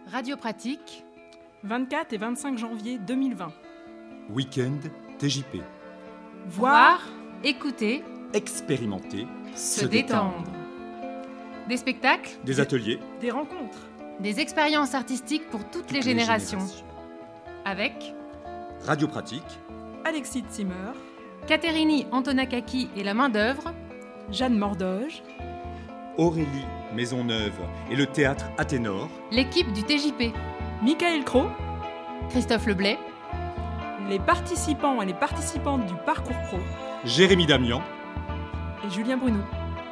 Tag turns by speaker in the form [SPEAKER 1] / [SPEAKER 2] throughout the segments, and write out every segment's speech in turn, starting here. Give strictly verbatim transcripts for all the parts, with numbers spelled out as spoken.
[SPEAKER 1] Radio Pratique,
[SPEAKER 2] vingt-quatre et vingt-cinq janvier deux mille vingt.
[SPEAKER 3] Week-end T J P.
[SPEAKER 1] Voir, écouter,
[SPEAKER 3] Expérimenter,
[SPEAKER 1] se détendre. Des spectacles,
[SPEAKER 3] Des ateliers,
[SPEAKER 2] Des rencontres.
[SPEAKER 1] des expériences artistiques pour toutes les générations. Avec
[SPEAKER 3] Radio Pratique,
[SPEAKER 2] Alexis Zimmer,
[SPEAKER 1] Caterini Antonakaki et la main-d'œuvre,
[SPEAKER 2] Jeanne Mordoge,
[SPEAKER 3] Aurélie Maisonneuve et le théâtre Athénor,
[SPEAKER 1] l'équipe du T J P,
[SPEAKER 2] Michael Cros,
[SPEAKER 1] Christophe Leblay,
[SPEAKER 2] les participants et les participantes du Parcours Pro
[SPEAKER 3] Jérémy Damian.
[SPEAKER 2] et Julien Bruno.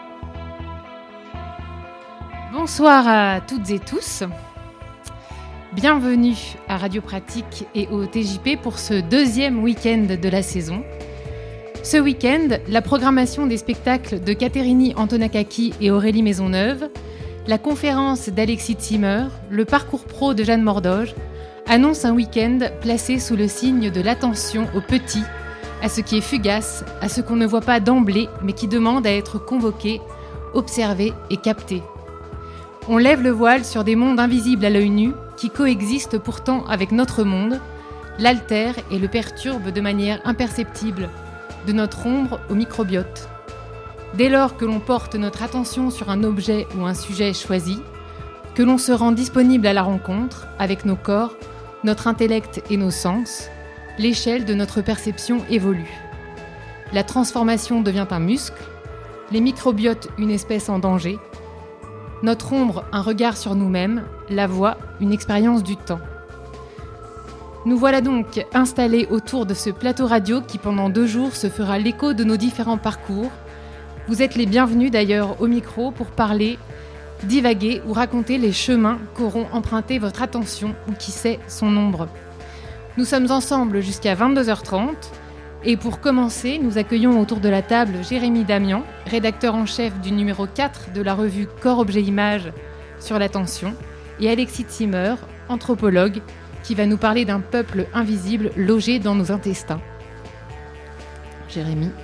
[SPEAKER 1] Bonsoir à toutes et tous. Bienvenue à Radio Pratique et au T J P pour ce deuxième week-end de la saison. Ce week-end, la programmation des spectacles de Caterini Antonakaki et Aurélie Maisonneuve, la conférence d'Alexis Zimmer, le parcours pro de Jeanne Mordoge, annonce un week-end placé sous le signe de l'attention aux petits, à ce qui est fugace, à ce qu'on ne voit pas d'emblée, mais qui demande à être convoqué, observé et capté. On lève le voile sur des mondes invisibles à l'œil nu, qui coexistent pourtant avec notre monde, l'altèrent et le perturbent de manière imperceptible, de notre ombre au microbiote. Dès lors que l'on porte notre attention sur un objet ou un sujet choisi, que l'on se rend disponible à la rencontre, avec nos corps, notre intellect et nos sens, l'échelle de notre perception évolue. La transformation devient un muscle, les microbiotes une espèce en danger, notre ombre un regard sur nous-mêmes, la voix une expérience du temps. Nous voilà donc installés autour de ce plateau radio qui pendant deux jours se fera l'écho de nos différents parcours. Vous êtes les bienvenus d'ailleurs au micro pour parler, divaguer ou raconter les chemins qu'auront emprunté votre attention ou qui sait son ombre. Nous sommes ensemble jusqu'à vingt-deux heures trente et pour commencer, nous accueillons autour de la table Jérémy Damian, rédacteur en chef du numéro quatre de la revue Corps Objet Image sur l'attention, et Alexis Zimmer, anthropologue, qui va nous parler d'un peuple invisible logé dans nos intestins. Jérémy.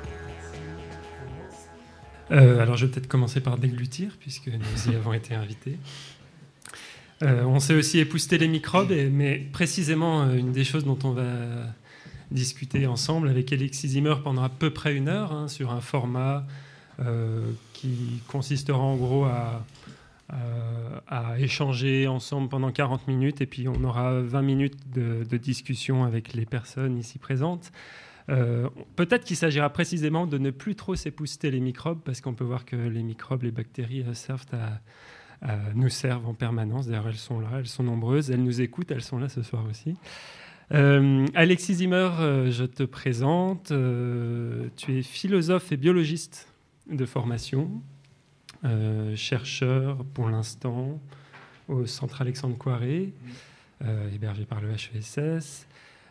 [SPEAKER 4] Euh, alors je vais peut-être commencer par déglutir, puisque nous y avons été invités. Euh, on sait aussi épousseter les microbes, et, mais précisément euh, une des choses dont on va discuter ensemble avec Alexis Zimmer pendant à peu près une heure, hein, sur un format euh, qui consistera en gros à, à, à échanger ensemble pendant quarante minutes, et puis on aura vingt minutes de, de discussion avec les personnes ici présentes. Euh, peut-être qu'il s'agira précisément de ne plus trop s'épousseter les microbes, parce qu'on peut voir que les microbes, les bactéries euh, servent à, à, nous servent en permanence. D'ailleurs, elles sont là, elles sont nombreuses, elles nous écoutent, elles sont là ce soir aussi. Euh, Alexis Zimmer, euh, je te présente. Euh, tu es philosophe et biologiste de formation, euh, chercheur pour l'instant au Centre Alexandre Coiré, euh, hébergé par le H E S S.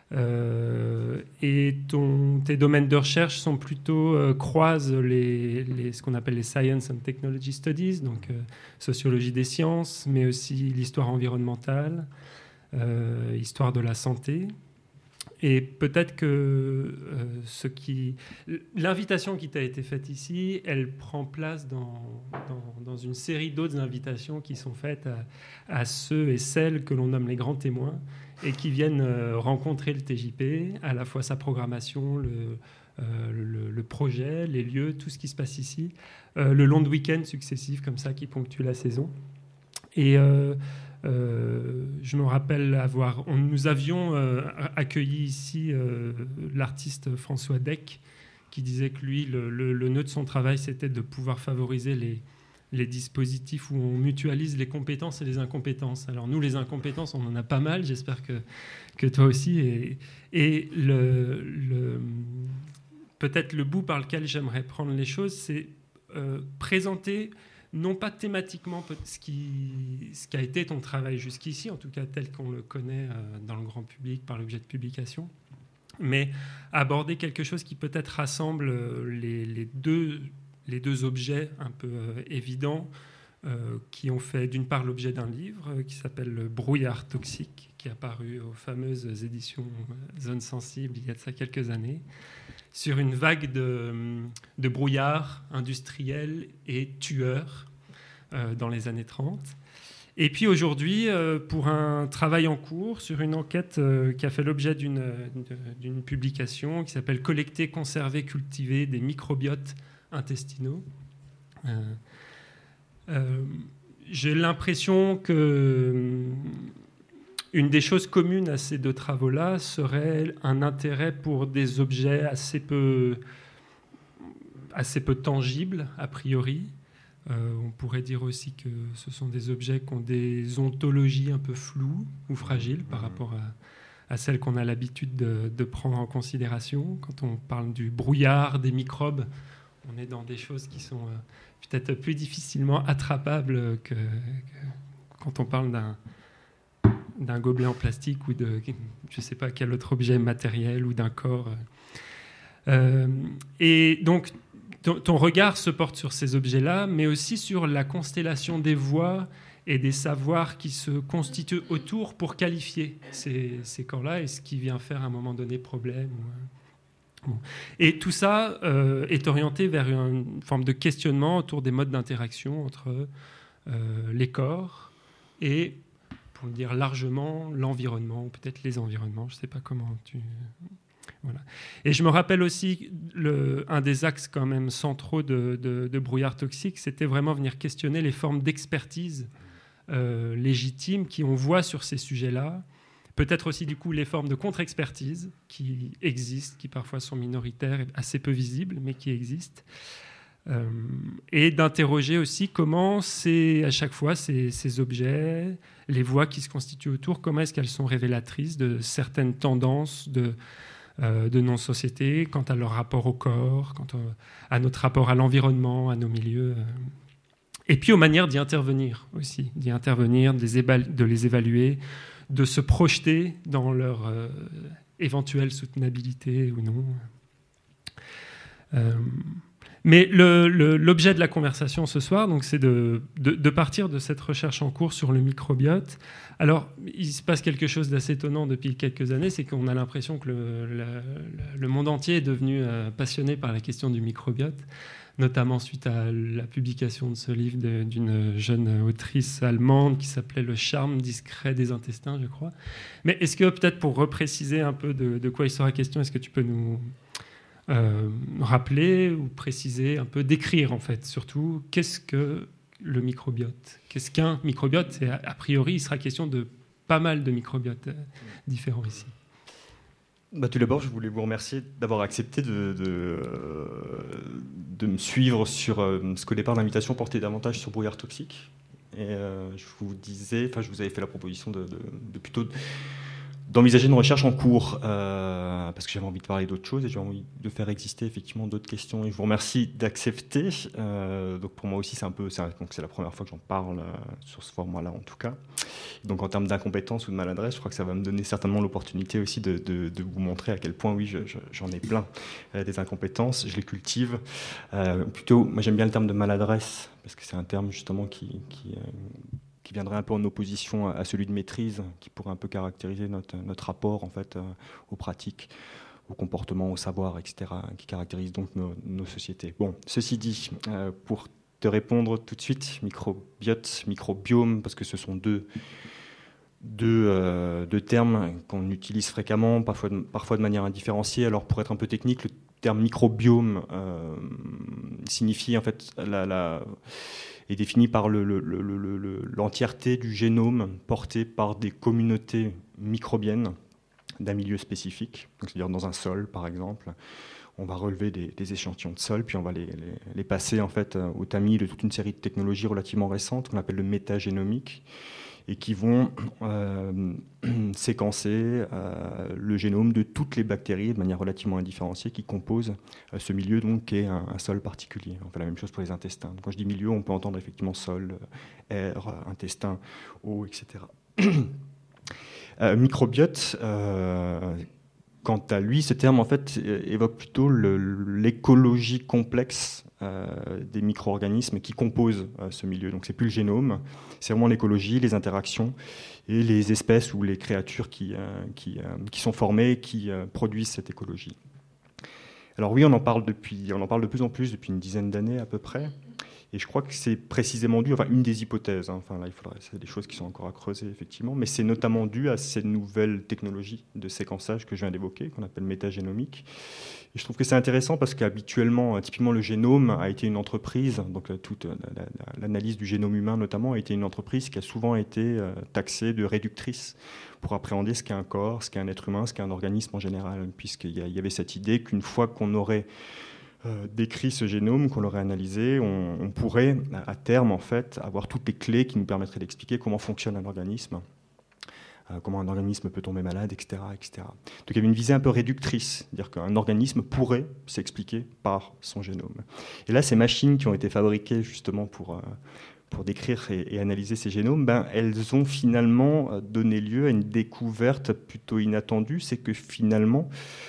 [SPEAKER 4] Euh, et ton, tes domaines de recherche sont plutôt euh, croisent les, les, ce qu'on appelle les Science and Technology Studies, donc euh, sociologie des sciences, mais aussi l'histoire environnementale, euh, histoire de la santé. Et peut-être que euh, ce qui, l'invitation qui t'a été faite ici, elle prend place dans, dans, dans une série d'autres invitations qui sont faites à, à ceux et celles que l'on nomme les grands témoins, et qui viennent euh, rencontrer le T J P, à la fois sa programmation, le, euh, le, le projet, les lieux, tout ce qui se passe ici, euh, le long de week-ends successifs comme ça qui ponctuent la saison. Et euh, euh, je me rappelle avoir... On, nous avions euh, accueilli ici euh, l'artiste François Deck, qui disait que lui, le, le, le nœud de son travail, c'était de pouvoir favoriser les... les dispositifs où on mutualise les compétences et les incompétences. Alors nous, les incompétences, on en a pas mal, j'espère que, que toi aussi. Et, et le, le, peut-être le bout par lequel j'aimerais prendre les choses, c'est euh, présenter, non pas thématiquement ce qui, ce qui a été ton travail jusqu'ici, en tout cas tel qu'on le connaît euh, dans le grand public par l'objet de publication, mais aborder quelque chose qui peut-être rassemble les, les deux... les deux objets un peu euh, évidents euh, qui ont fait d'une part l'objet d'un livre euh, qui s'appelle « Le brouillard toxique » qui est apparu aux fameuses éditions Zone Sensible il y a de ça quelques années, sur une vague de, de brouillard industriel et tueur euh, dans les années trente. Et puis aujourd'hui, euh, pour un travail en cours sur une enquête euh, qui a fait l'objet d'une, d'une publication qui s'appelle « Collecter, conserver, cultiver des microbiotes intestinaux euh, ». Euh, j'ai l'impression que une des choses communes à ces deux travaux-là serait un intérêt pour des objets assez peu, assez peu tangibles, a priori. Euh, on pourrait dire aussi que ce sont des objets qui ont des ontologies un peu floues ou fragiles par rapport à, à celles qu'on a l'habitude de, de prendre en considération. Quand on parle du brouillard, des microbes, on est dans des choses qui sont euh, peut-être plus difficilement attrapables que, que quand on parle d'un, d'un gobelet en plastique ou de je ne sais pas quel autre objet matériel ou d'un corps. Euh, et donc, ton, ton regard se porte sur ces objets-là, mais aussi sur la constellation des voix et des savoirs qui se constituent autour pour qualifier ces, ces corps-là et ce qui vient faire à un moment donné problème. Bon. Et tout ça euh, est orienté vers une forme de questionnement autour des modes d'interaction entre euh, les corps et, pour le dire largement, l'environnement, ou peut-être les environnements, je ne sais pas comment tu... Voilà. Et je me rappelle aussi, le, un des axes quand même centraux de, de, de Brouillard toxique, c'était vraiment venir questionner les formes d'expertise euh, légitimes qu'on voit sur ces sujets-là. Peut-être aussi, du coup, les formes de contre-expertise qui existent, qui parfois sont minoritaires et assez peu visibles, mais qui existent. Euh, et d'interroger aussi comment, c'est, à chaque fois, ces, ces objets, les voix qui se constituent autour, comment est-ce qu'elles sont révélatrices de certaines tendances de, euh, de nos sociétés, quant à leur rapport au corps, quant à, à notre rapport à l'environnement, à nos milieux. Euh, et puis aux manières d'y intervenir aussi, d'y intervenir, de les, éba- de les évaluer, de se projeter dans leur euh, éventuelle soutenabilité ou non. Euh, mais le, le, l'objet de la conversation ce soir, donc, c'est de, de, de partir de cette recherche en cours sur le microbiote. Alors, il se passe quelque chose d'assez étonnant depuis quelques années, c'est qu'on a l'impression que le, le, le monde entier est devenu euh, passionné par la question du microbiote, notamment suite à la publication de ce livre de, d'une jeune autrice allemande qui s'appelait « Le charme discret des intestins », je crois. Mais est-ce que, peut-être pour repréciser un peu de, de quoi il sera question, est-ce que tu peux nous euh, rappeler ou préciser, un peu décrire, en fait, surtout, qu'est-ce que le microbiote ? Qu'est-ce qu'un microbiote ? Et a, a priori, il sera question de pas mal de microbiotes euh, différents ici.
[SPEAKER 5] Bah, tout d'abord, je voulais vous remercier d'avoir accepté de, de, de me suivre sur euh, ce qu'au départ l'invitation portait davantage sur Brouillard toxique. Et euh, je vous disais, enfin, je vous avais fait la proposition de, de, de plutôt d'envisager une recherche en cours euh, parce que j'avais envie de parler d'autres choses et j'avais envie de faire exister effectivement d'autres questions. Et je vous remercie d'accepter. Euh, donc pour moi aussi, c'est un peu, c'est, un, donc c'est la première fois que j'en parle euh, sur ce format-là en tout cas. Donc en termes d'incompétence ou de maladresse, je crois que ça va me donner certainement l'opportunité aussi de, de, de vous montrer à quel point, oui, je, je, j'en ai plein euh, des incompétences, je les cultive. Euh, plutôt, moi j'aime bien le terme de maladresse, parce que c'est un terme justement qui, qui, euh, qui viendrait un peu en opposition à, à celui de maîtrise, qui pourrait un peu caractériser notre, notre rapport en fait, euh, aux pratiques, au comportement, au savoir, et cetera, qui caractérise donc nos, nos sociétés. Bon, ceci dit, euh, pour te répondre tout de suite, microbiote, microbiome, parce que ce sont deux... Deux, euh, deux termes qu'on utilise fréquemment, parfois de, parfois de manière indifférenciée. Alors pour être un peu technique, le terme microbiome euh, signifie en fait la, la, est défini par le, le, le, le, l'entièreté du génome porté par des communautés microbiennes d'un milieu spécifique, donc c'est-à-dire dans un sol par exemple. On va relever des, des échantillons de sol, puis on va les, les, les passer en fait au tamis de toute une série de technologies relativement récentes qu'on appelle le métagénomique, et qui vont euh, séquencer euh, le génome de toutes les bactéries de manière relativement indifférenciée qui composent euh, ce milieu, donc, qui est un, un sol particulier. On fait la même chose pour les intestins. Donc, quand je dis milieu, on peut entendre effectivement sol, air, intestin, eau, et cetera. euh, microbiote, euh, quant à lui, ce terme en fait, évoque plutôt le, l'écologie complexe euh, des micro-organismes qui composent euh, ce milieu. Donc, c'est plus le génome, c'est vraiment l'écologie, les interactions et les espèces ou les créatures qui, euh, qui, euh, qui sont formées et qui euh, produisent cette écologie. Alors oui, on en parle depuis, on en parle de plus en plus depuis une dizaine d'années à peu près. Et je crois que c'est précisément dû, enfin une des hypothèses, hein, enfin là il faudrait, c'est des choses qui sont encore à creuser effectivement, mais c'est notamment dû à ces nouvelles technologies de séquençage que je viens d'évoquer, qu'on appelle métagénomique. Et je trouve que c'est intéressant parce qu'habituellement, typiquement le génome a été une entreprise, donc toute la, la, l'analyse du génome humain notamment a été une entreprise qui a souvent été taxée de réductrice pour appréhender ce qu'est un corps, ce qu'est un être humain, ce qu'est un organisme en général, puisqu'il y avait cette idée qu'une fois qu'on aurait Euh, décrit ce génome, qu'on l'aurait analysé, on, on pourrait à terme en fait avoir toutes les clés qui nous permettraient d'expliquer comment fonctionne un organisme, euh, comment un organisme peut tomber malade, et cetera, et cetera. Donc il y avait une visée un peu réductrice, c'est-à-dire qu'un organisme pourrait s'expliquer par son génome. Et là, ces machines qui ont été fabriquées justement pour euh, pour décrire et, et analyser ces génomes, ben, elles ont finalement donné lieu à une découverte plutôt inattendue, c'est que finalement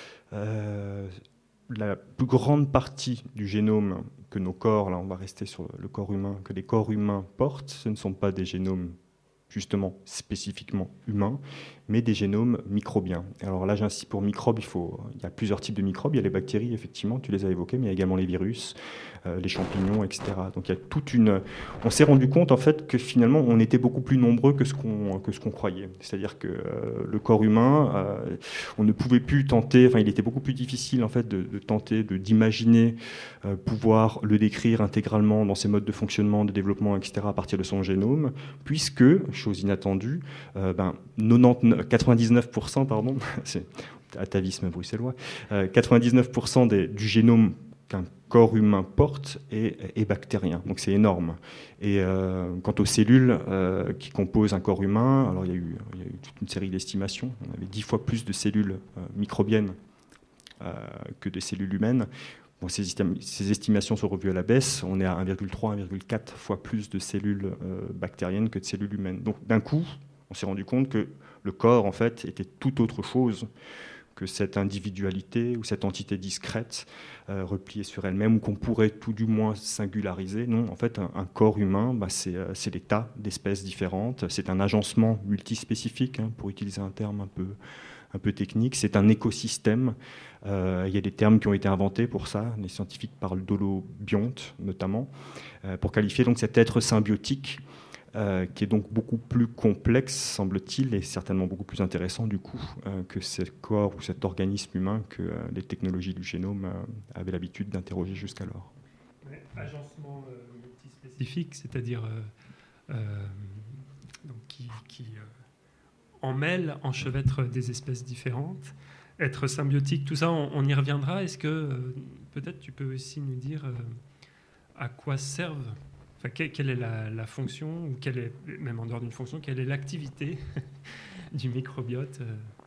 [SPEAKER 5] euh, la plus grande partie du génome que nos corps, là on va rester sur le corps humain, que les corps humains portent, ce ne sont pas des génomes justement spécifiquement humains, mais des génomes microbiens. Alors là, j'insiste pour microbes, il, faut, il y a plusieurs types de microbes. Il y a les bactéries, effectivement, tu les as évoquées, mais il y a également les virus, euh, les champignons, et cetera. Donc il y a toute une... On s'est rendu compte, en fait, que finalement, on était beaucoup plus nombreux que ce qu'on, que ce qu'on croyait. C'est-à-dire que euh, le corps humain, euh, on ne pouvait plus tenter... Enfin, il était beaucoup plus difficile, en fait, de, de tenter, de, d'imaginer euh, pouvoir le décrire intégralement dans ses modes de fonctionnement, de développement, et cetera, à partir de son génome, puisque, chose inattendue, euh, ben, quatre-vingt-dix-neuf, quatre-vingt-dix-neuf pour cent, pardon, c'est atavisme bruxellois, euh, quatre-vingt-dix-neuf pour cent des, du génome qu'un corps humain porte est, est bactérien, donc c'est énorme. Et euh, quant aux cellules euh, qui composent un corps humain, alors il y a eu, il y a eu toute une série d'estimations, on avait dix fois plus de cellules euh, microbiennes euh, que de cellules humaines. Bon, ces, ces estimations sont revues à la baisse, on est à un virgule trois, un virgule quatre fois plus de cellules euh, bactériennes que de cellules humaines. Donc d'un coup, on s'est rendu compte que le corps, en fait, était tout autre chose que cette individualité ou cette entité discrète euh, repliée sur elle-même, ou qu'on pourrait tout du moins singulariser. Non, en fait, un, un corps humain, bah, c'est, euh, c'est des tas d'espèces différentes. C'est un agencement multispécifique, hein, pour utiliser un terme un peu, un peu technique. C'est un écosystème. Euh, il y a des termes qui ont été inventés pour ça. Les scientifiques parlent d'holobionte, notamment, euh, pour qualifier donc cet être symbiotique, Euh, qui est donc beaucoup plus complexe, semble-t-il, et certainement beaucoup plus intéressant, du coup, euh, que ce corps ou cet organisme humain que euh, les technologies du génome euh, avaient l'habitude d'interroger jusqu'alors.
[SPEAKER 4] Ouais, agencement euh, multispécifique, c'est-à-dire euh, euh, donc qui, qui euh, emmêle, enchevêtre des espèces différentes, être symbiotique, tout ça, on, on y reviendra. Est-ce que euh, peut-être tu peux aussi nous dire euh, à quoi servent, enfin, quelle est la, la fonction, ou quelle est, même en dehors d'une fonction, quelle est l'activité du microbiote?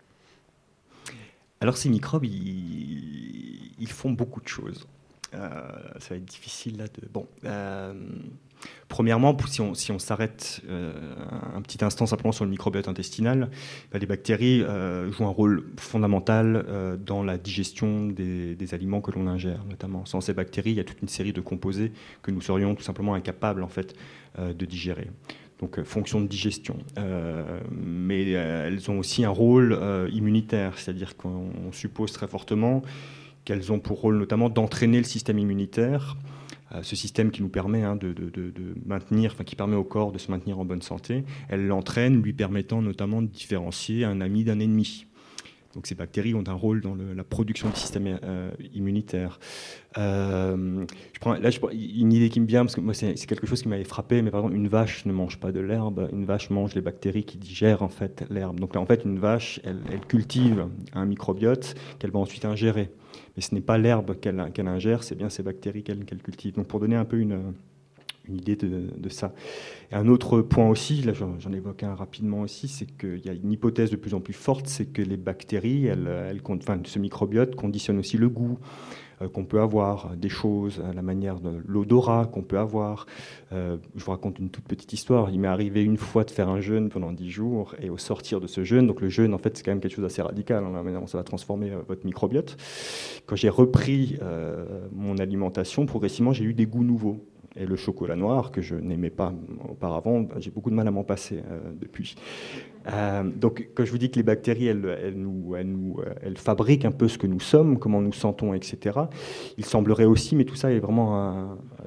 [SPEAKER 5] Alors ces microbes, ils, ils font beaucoup de choses. Euh, ça va être difficile là de... Bon, euh, premièrement, si on, si on s'arrête euh, un petit instant simplement sur le microbiote intestinal, bah, les bactéries euh, jouent un rôle fondamental euh, dans la digestion des, des aliments que l'on ingère, notamment. Sans ces bactéries, il y a toute une série de composés que nous serions tout simplement incapables en fait, euh, de digérer. Donc, euh, fonction de digestion. Euh, mais euh, elles ont aussi un rôle euh, immunitaire, c'est-à-dire qu'on suppose très fortement qu'elles ont pour rôle notamment d'entraîner le système immunitaire, euh, ce système qui nous permet hein, de, de, de, de maintenir, enfin qui permet au corps de se maintenir en bonne santé. Elle l'entraîne, lui permettant notamment de différencier un ami d'un ennemi. Donc ces bactéries ont un rôle dans le, la production du système euh, immunitaire. Euh, je prends, là, je prends une idée qui me vient, parce que moi, c'est, c'est quelque chose qui m'avait frappé, mais par exemple, une vache ne mange pas de l'herbe, une vache mange les bactéries qui digèrent en fait, l'herbe. Donc là, en fait, une vache, elle, elle cultive un microbiote qu'elle va ensuite ingérer. Mais ce n'est pas l'herbe qu'elle, qu'elle ingère, c'est bien ces bactéries qu'elle, qu'elle cultive. Donc pour donner un peu une... une idée de, de ça. Et un autre point aussi, là j'en, j'en évoque un rapidement aussi, c'est qu'il y a une hypothèse de plus en plus forte, c'est que les bactéries, elles, elles, enfin, ce microbiote conditionne aussi le goût euh, qu'on peut avoir des choses, à la manière de l'odorat qu'on peut avoir. Euh, je vous raconte une toute petite histoire. Il m'est arrivé une fois de faire un jeûne pendant dix jours, et au sortir de ce jeûne, donc le jeûne en fait c'est quand même quelque chose d'assez radical, hein, la manière dont ça va transformer euh, votre microbiote. Quand j'ai repris euh, mon alimentation, progressivement j'ai eu des goûts nouveaux. Et le chocolat noir, que je n'aimais pas auparavant, j'ai beaucoup de mal à m'en passer euh, depuis. Euh, donc, quand je vous dis que les bactéries, elles, elles, nous, elles, nous, elles fabriquent un peu ce que nous sommes, comment nous sentons, et cetera, il semblerait aussi, mais tout ça est vraiment un,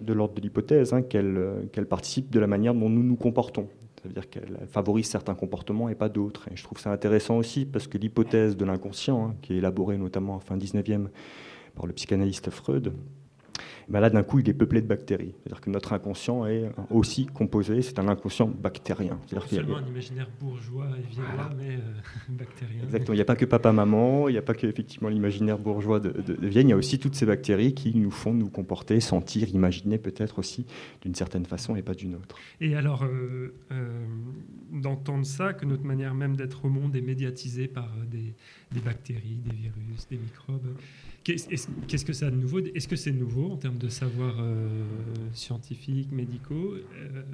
[SPEAKER 5] de l'ordre de l'hypothèse, hein, qu'elle, qu'elle participe de la manière dont nous nous comportons. Ça veut dire qu'elle favorise certains comportements et pas d'autres. Et je trouve ça intéressant aussi parce que l'hypothèse de l'inconscient, hein, qui est élaborée notamment en fin dix-neuvième par le psychanalyste Freud, ben là, d'un coup, il est peuplé de bactéries. C'est-à-dire que notre inconscient est aussi composé, c'est un inconscient bactérien.
[SPEAKER 4] C'est-à-dire qu'il seulement y a... un imaginaire bourgeois et viennois, mais euh, bactérien.
[SPEAKER 5] Exactement. Il n'y a pas que papa-maman, il n'y a pas que effectivement l'imaginaire bourgeois de, de, de Vienne, il y a aussi toutes ces bactéries qui nous font nous comporter, sentir, imaginer peut-être aussi d'une certaine façon et pas d'une autre.
[SPEAKER 4] Et alors, euh, euh, d'entendre ça, que notre manière même d'être au monde est médiatisée par des, des bactéries, des virus, des microbes... Qu'est-ce, qu'est-ce que ça a de nouveau ? Est-ce que c'est nouveau en termes de savoir euh, scientifiques, médicaux ? euh,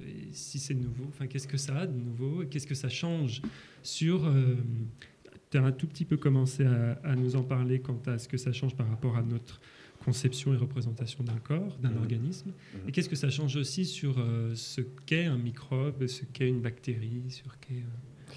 [SPEAKER 4] Si c'est nouveau, enfin, qu'est-ce que ça a de nouveau ? Qu'est-ce que ça change sur... Euh, tu as un tout petit peu commencé à, à nous en parler quant à ce que ça change par rapport à notre conception et représentation d'un corps, d'un mmh. organisme. Mmh. Et qu'est-ce que ça change aussi sur euh, ce qu'est un microbe, ce qu'est une bactérie, sur qu'est... Euh...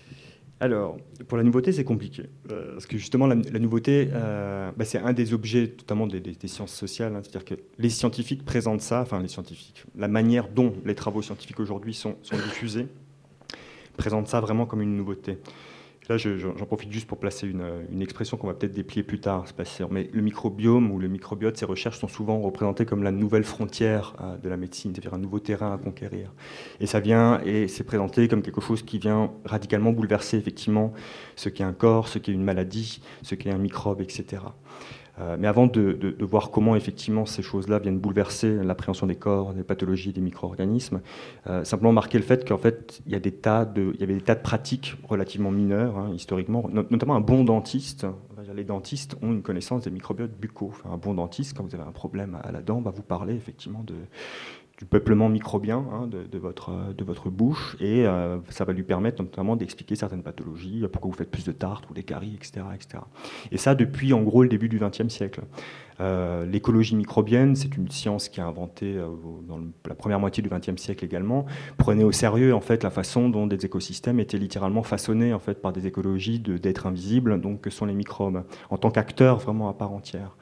[SPEAKER 5] Alors, pour la nouveauté, c'est compliqué. Euh, parce que justement, la, la nouveauté, euh, bah, c'est un des objets, notamment des, des, des sciences sociales. Hein, c'est-à-dire que les scientifiques présentent ça, enfin les scientifiques, la manière dont les travaux scientifiques aujourd'hui sont, sont diffusés, présentent ça vraiment comme une nouveauté. Là, je, j'en profite juste pour placer une, une expression qu'on va peut-être déplier plus tard, c'est pas sûr, mais le microbiome ou le microbiote, ces recherches sont souvent représentées comme la nouvelle frontière euh, de la médecine, c'est-à-dire un nouveau terrain à conquérir. Et ça vient, et c'est présenté comme quelque chose qui vient radicalement bouleverser effectivement ce qu'est un corps, ce qu'est une maladie, ce qu'est un microbe, et cetera. Euh, mais avant de, de, de voir comment effectivement ces choses-là viennent bouleverser l'appréhension des corps, des pathologies, des micro-organismes, euh, simplement marquer le fait qu'en fait il y a des tas de, il y avait des tas de pratiques relativement mineures hein, historiquement, not- notamment un bon dentiste. Les dentistes ont une connaissance des microbiotes buccaux. Enfin, un bon dentiste, quand vous avez un problème à la dent, va vous parler effectivement de du peuplement microbien hein, de, de, votre, de votre bouche, et euh, ça va lui permettre notamment d'expliquer certaines pathologies, pourquoi vous faites plus de tartes ou des caries, et cetera, et cetera. Et ça depuis en gros le début du vingtième siècle. Euh, l'écologie microbienne, c'est une science qui a inventé euh, dans le, la première moitié du vingtième siècle également, prenait au sérieux en fait la façon dont des écosystèmes étaient littéralement façonnés en fait par des écologies de, d'êtres invisibles, donc que sont les microbes, en tant qu'acteurs vraiment à part entière.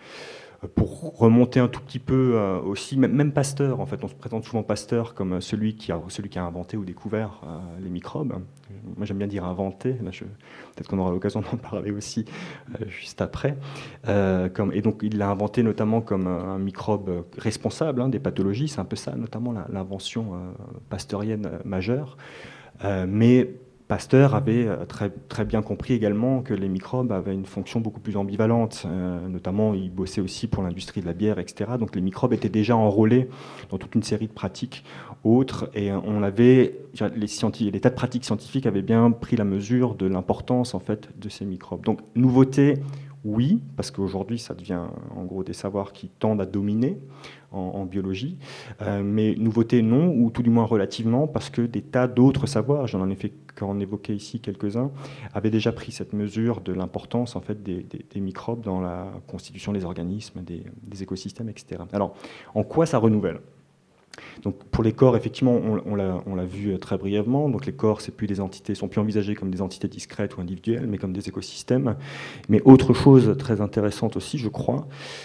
[SPEAKER 5] Pour remonter un tout petit peu euh, aussi, même, même Pasteur, en fait, on se présente souvent Pasteur comme celui qui a, celui qui a inventé ou découvert euh, les microbes. Moi, j'aime bien dire inventé. Là, je, peut-être qu'on aura l'occasion d'en parler aussi euh, juste après. Euh, comme, et donc, il l'a inventé notamment comme un, un microbe responsable hein, des pathologies. C'est un peu ça, notamment la, l'invention euh, pasteurienne euh, majeure. Euh, mais Pasteur avait très, très bien compris également que les microbes avaient une fonction beaucoup plus ambivalente. Euh, notamment, il bossait aussi pour l'industrie de la bière, et cetera. Donc les microbes étaient déjà enrôlés dans toute une série de pratiques autres. Et on avait, les, scientifiques, les tas de pratiques scientifiques avaient bien pris la mesure de l'importance en fait, de ces microbes. Donc nouveauté, oui, parce qu'aujourd'hui, ça devient en gros des savoirs qui tendent à dominer en, en biologie, euh, mais nouveauté, non, ou tout du moins relativement, parce que des tas d'autres savoirs, j'en ai fait qu'en évoquer ici quelques-uns, avaient déjà pris cette mesure de l'importance en fait, des, des, des microbes dans la constitution des organismes, des, des écosystèmes, et cetera. Alors, en quoi ça renouvelle ? Donc pour les corps, effectivement, on, on, l'a, on l'a vu très brièvement. Donc les corps, c'est plus des entités, sont plus envisagés comme des entités discrètes ou individuelles, mais comme des écosystèmes. Mais autre chose très intéressante aussi, je crois,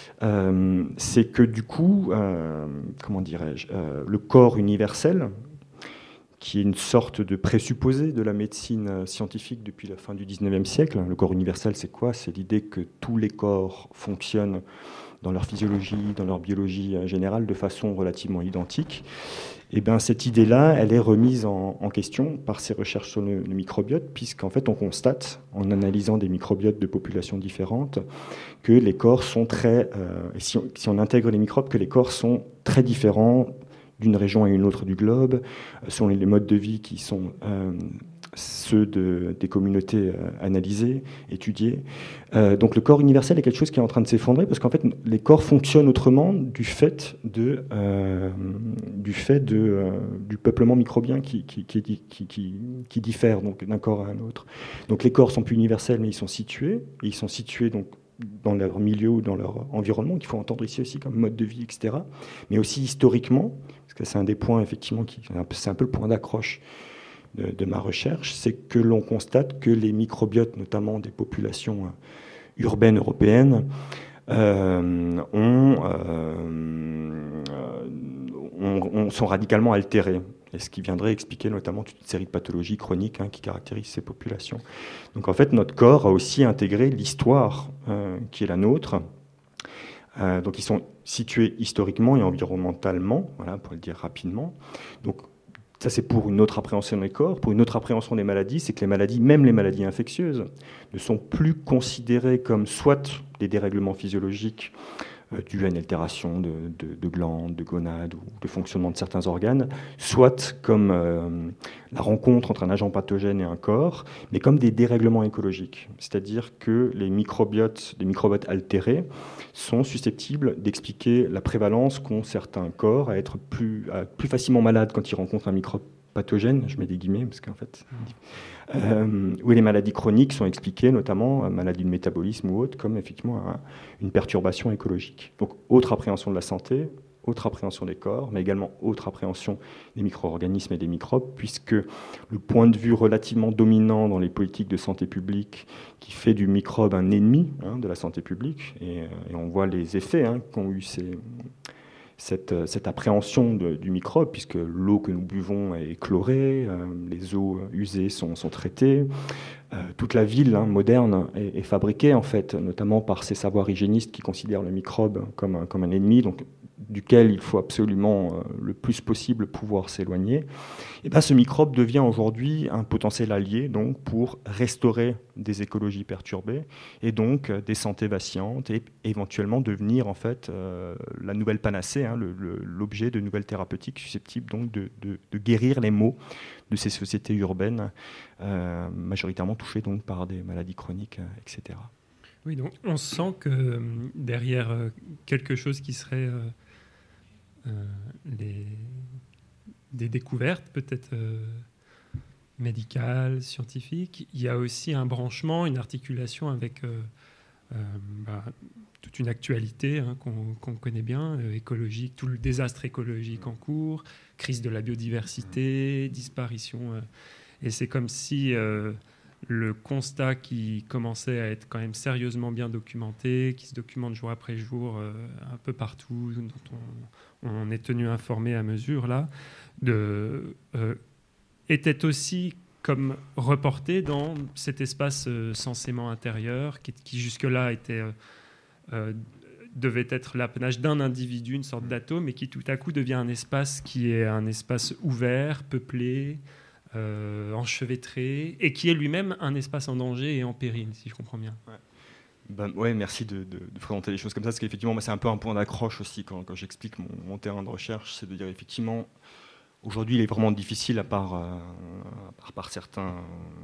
[SPEAKER 5] euh, c'est que du coup, euh, comment dirais-je, euh, le corps universel, qui est une sorte de présupposé de la médecine scientifique depuis la fin du dix-neuvième siècle. Le corps universel, c'est quoi ? C'est l'idée que tous les corps fonctionnent dans leur physiologie, dans leur biologie générale, de façon relativement identique. Et bien, cette idée-là, elle est remise en, en question par ces recherches sur le, le microbiote, puisqu'en fait, on constate, en analysant des microbiotes de populations différentes, que les corps sont très... Euh, et si on, si on intègre les microbes, que les corps sont très différents d'une région à une autre du globe, selon les modes de vie qui sont... Euh, ceux de, des communautés euh, analysées, étudiées. Euh, donc le corps universel est quelque chose qui est en train de s'effondrer parce qu'en fait les corps fonctionnent autrement du fait, de, euh, du, fait de, euh, du peuplement microbien qui, qui, qui, qui, qui, qui diffère donc, d'un corps à un autre. Donc les corps sont plus universels mais ils sont situés, et ils sont situés donc, dans leur milieu ou dans leur environnement, qu'il faut entendre ici aussi comme mode de vie, et cetera. Mais aussi historiquement, parce que c'est un des points effectivement, qui, c'est un peu le point d'accroche De, de ma recherche, c'est que l'on constate que les microbiotes, notamment des populations urbaines européennes, euh, ont, euh, ont, ont, sont radicalement altérés. Et ce qui viendrait expliquer notamment toute une série de pathologies chroniques hein, qui caractérisent ces populations. Donc en fait, notre corps a aussi intégré l'histoire euh, qui est la nôtre. Euh, donc ils sont situés historiquement et environnementalement, voilà, pour le dire rapidement. Donc ça c'est pour une autre appréhension des corps. Pour une autre appréhension des maladies, c'est que les maladies, même les maladies infectieuses, ne sont plus considérées comme soit des dérèglements physiologiques euh, dus à une altération de, de, de glandes, de gonades ou de fonctionnement de certains organes, soit comme euh, la rencontre entre un agent pathogène et un corps, mais comme des dérèglements écologiques. C'est-à-dire que les microbiotes, les microbiotes altérés sont susceptibles d'expliquer la prévalence qu'ont certains corps à être plus, à plus facilement malades quand ils rencontrent un microbe pathogène, je mets des guillemets parce qu'en fait, euh, où les maladies chroniques sont expliquées, notamment maladies de métabolisme ou autres, comme effectivement un, une perturbation écologique. Donc, autre appréhension de la santé, autre appréhension des corps, mais également autre appréhension des micro-organismes et des microbes, puisque le point de vue relativement dominant dans les politiques de santé publique, qui fait du microbe un ennemi hein, de la santé publique, et, et on voit les effets hein, qu'ont eu ces... Cette, cette appréhension de, du microbe, puisque l'eau que nous buvons est chlorée, euh, les eaux usées sont, sont traitées. Euh, toute la ville hein, moderne est, est fabriquée, en fait, notamment par ces savoirs hygiénistes qui considèrent le microbe comme un, comme un ennemi, donc, duquel il faut absolument euh, le plus possible pouvoir s'éloigner. Et ben, ce microbe devient aujourd'hui un potentiel allié donc, pour restaurer des écologies perturbées et donc euh, des santé vacillantes et éventuellement devenir en fait, euh, la nouvelle panacée, hein, le, le, l'objet de nouvelles thérapeutiques susceptibles donc, de, de, de guérir les maux de ces sociétés urbaines euh, majoritairement touchées donc, par des maladies chroniques, euh, et cetera.
[SPEAKER 4] Oui, donc on sent que euh, derrière euh, quelque chose qui serait euh, euh, les, des découvertes peut-être euh, médicales, scientifiques, il y a aussi un branchement, une articulation avec euh, euh, bah, toute une actualité hein, qu'on, qu'on connaît bien, euh, écologique, tout le désastre écologique en cours, crise de la biodiversité, disparition. Euh, et c'est comme si... Euh, le constat qui commençait à être quand même sérieusement bien documenté, qui se documente jour après jour euh, un peu partout, dont on, on est tenu informé à mesure, là, de, euh, était aussi comme reporté dans cet espace euh, censément intérieur, qui, qui jusque-là était, euh, euh, devait être l'apanage d'un individu, une sorte d'atome, et qui tout à coup devient un espace qui est un espace ouvert, peuplé, Euh, enchevêtré, et qui est lui-même un espace en danger et en péril, si je comprends bien.
[SPEAKER 5] Ouais. Ben, ouais, merci de, de, de présenter les choses comme ça, parce qu'effectivement, moi, c'est un peu un point d'accroche aussi quand, quand j'explique mon, mon terrain de recherche, c'est de dire effectivement, aujourd'hui, il est vraiment difficile, à part, euh, à part par certains,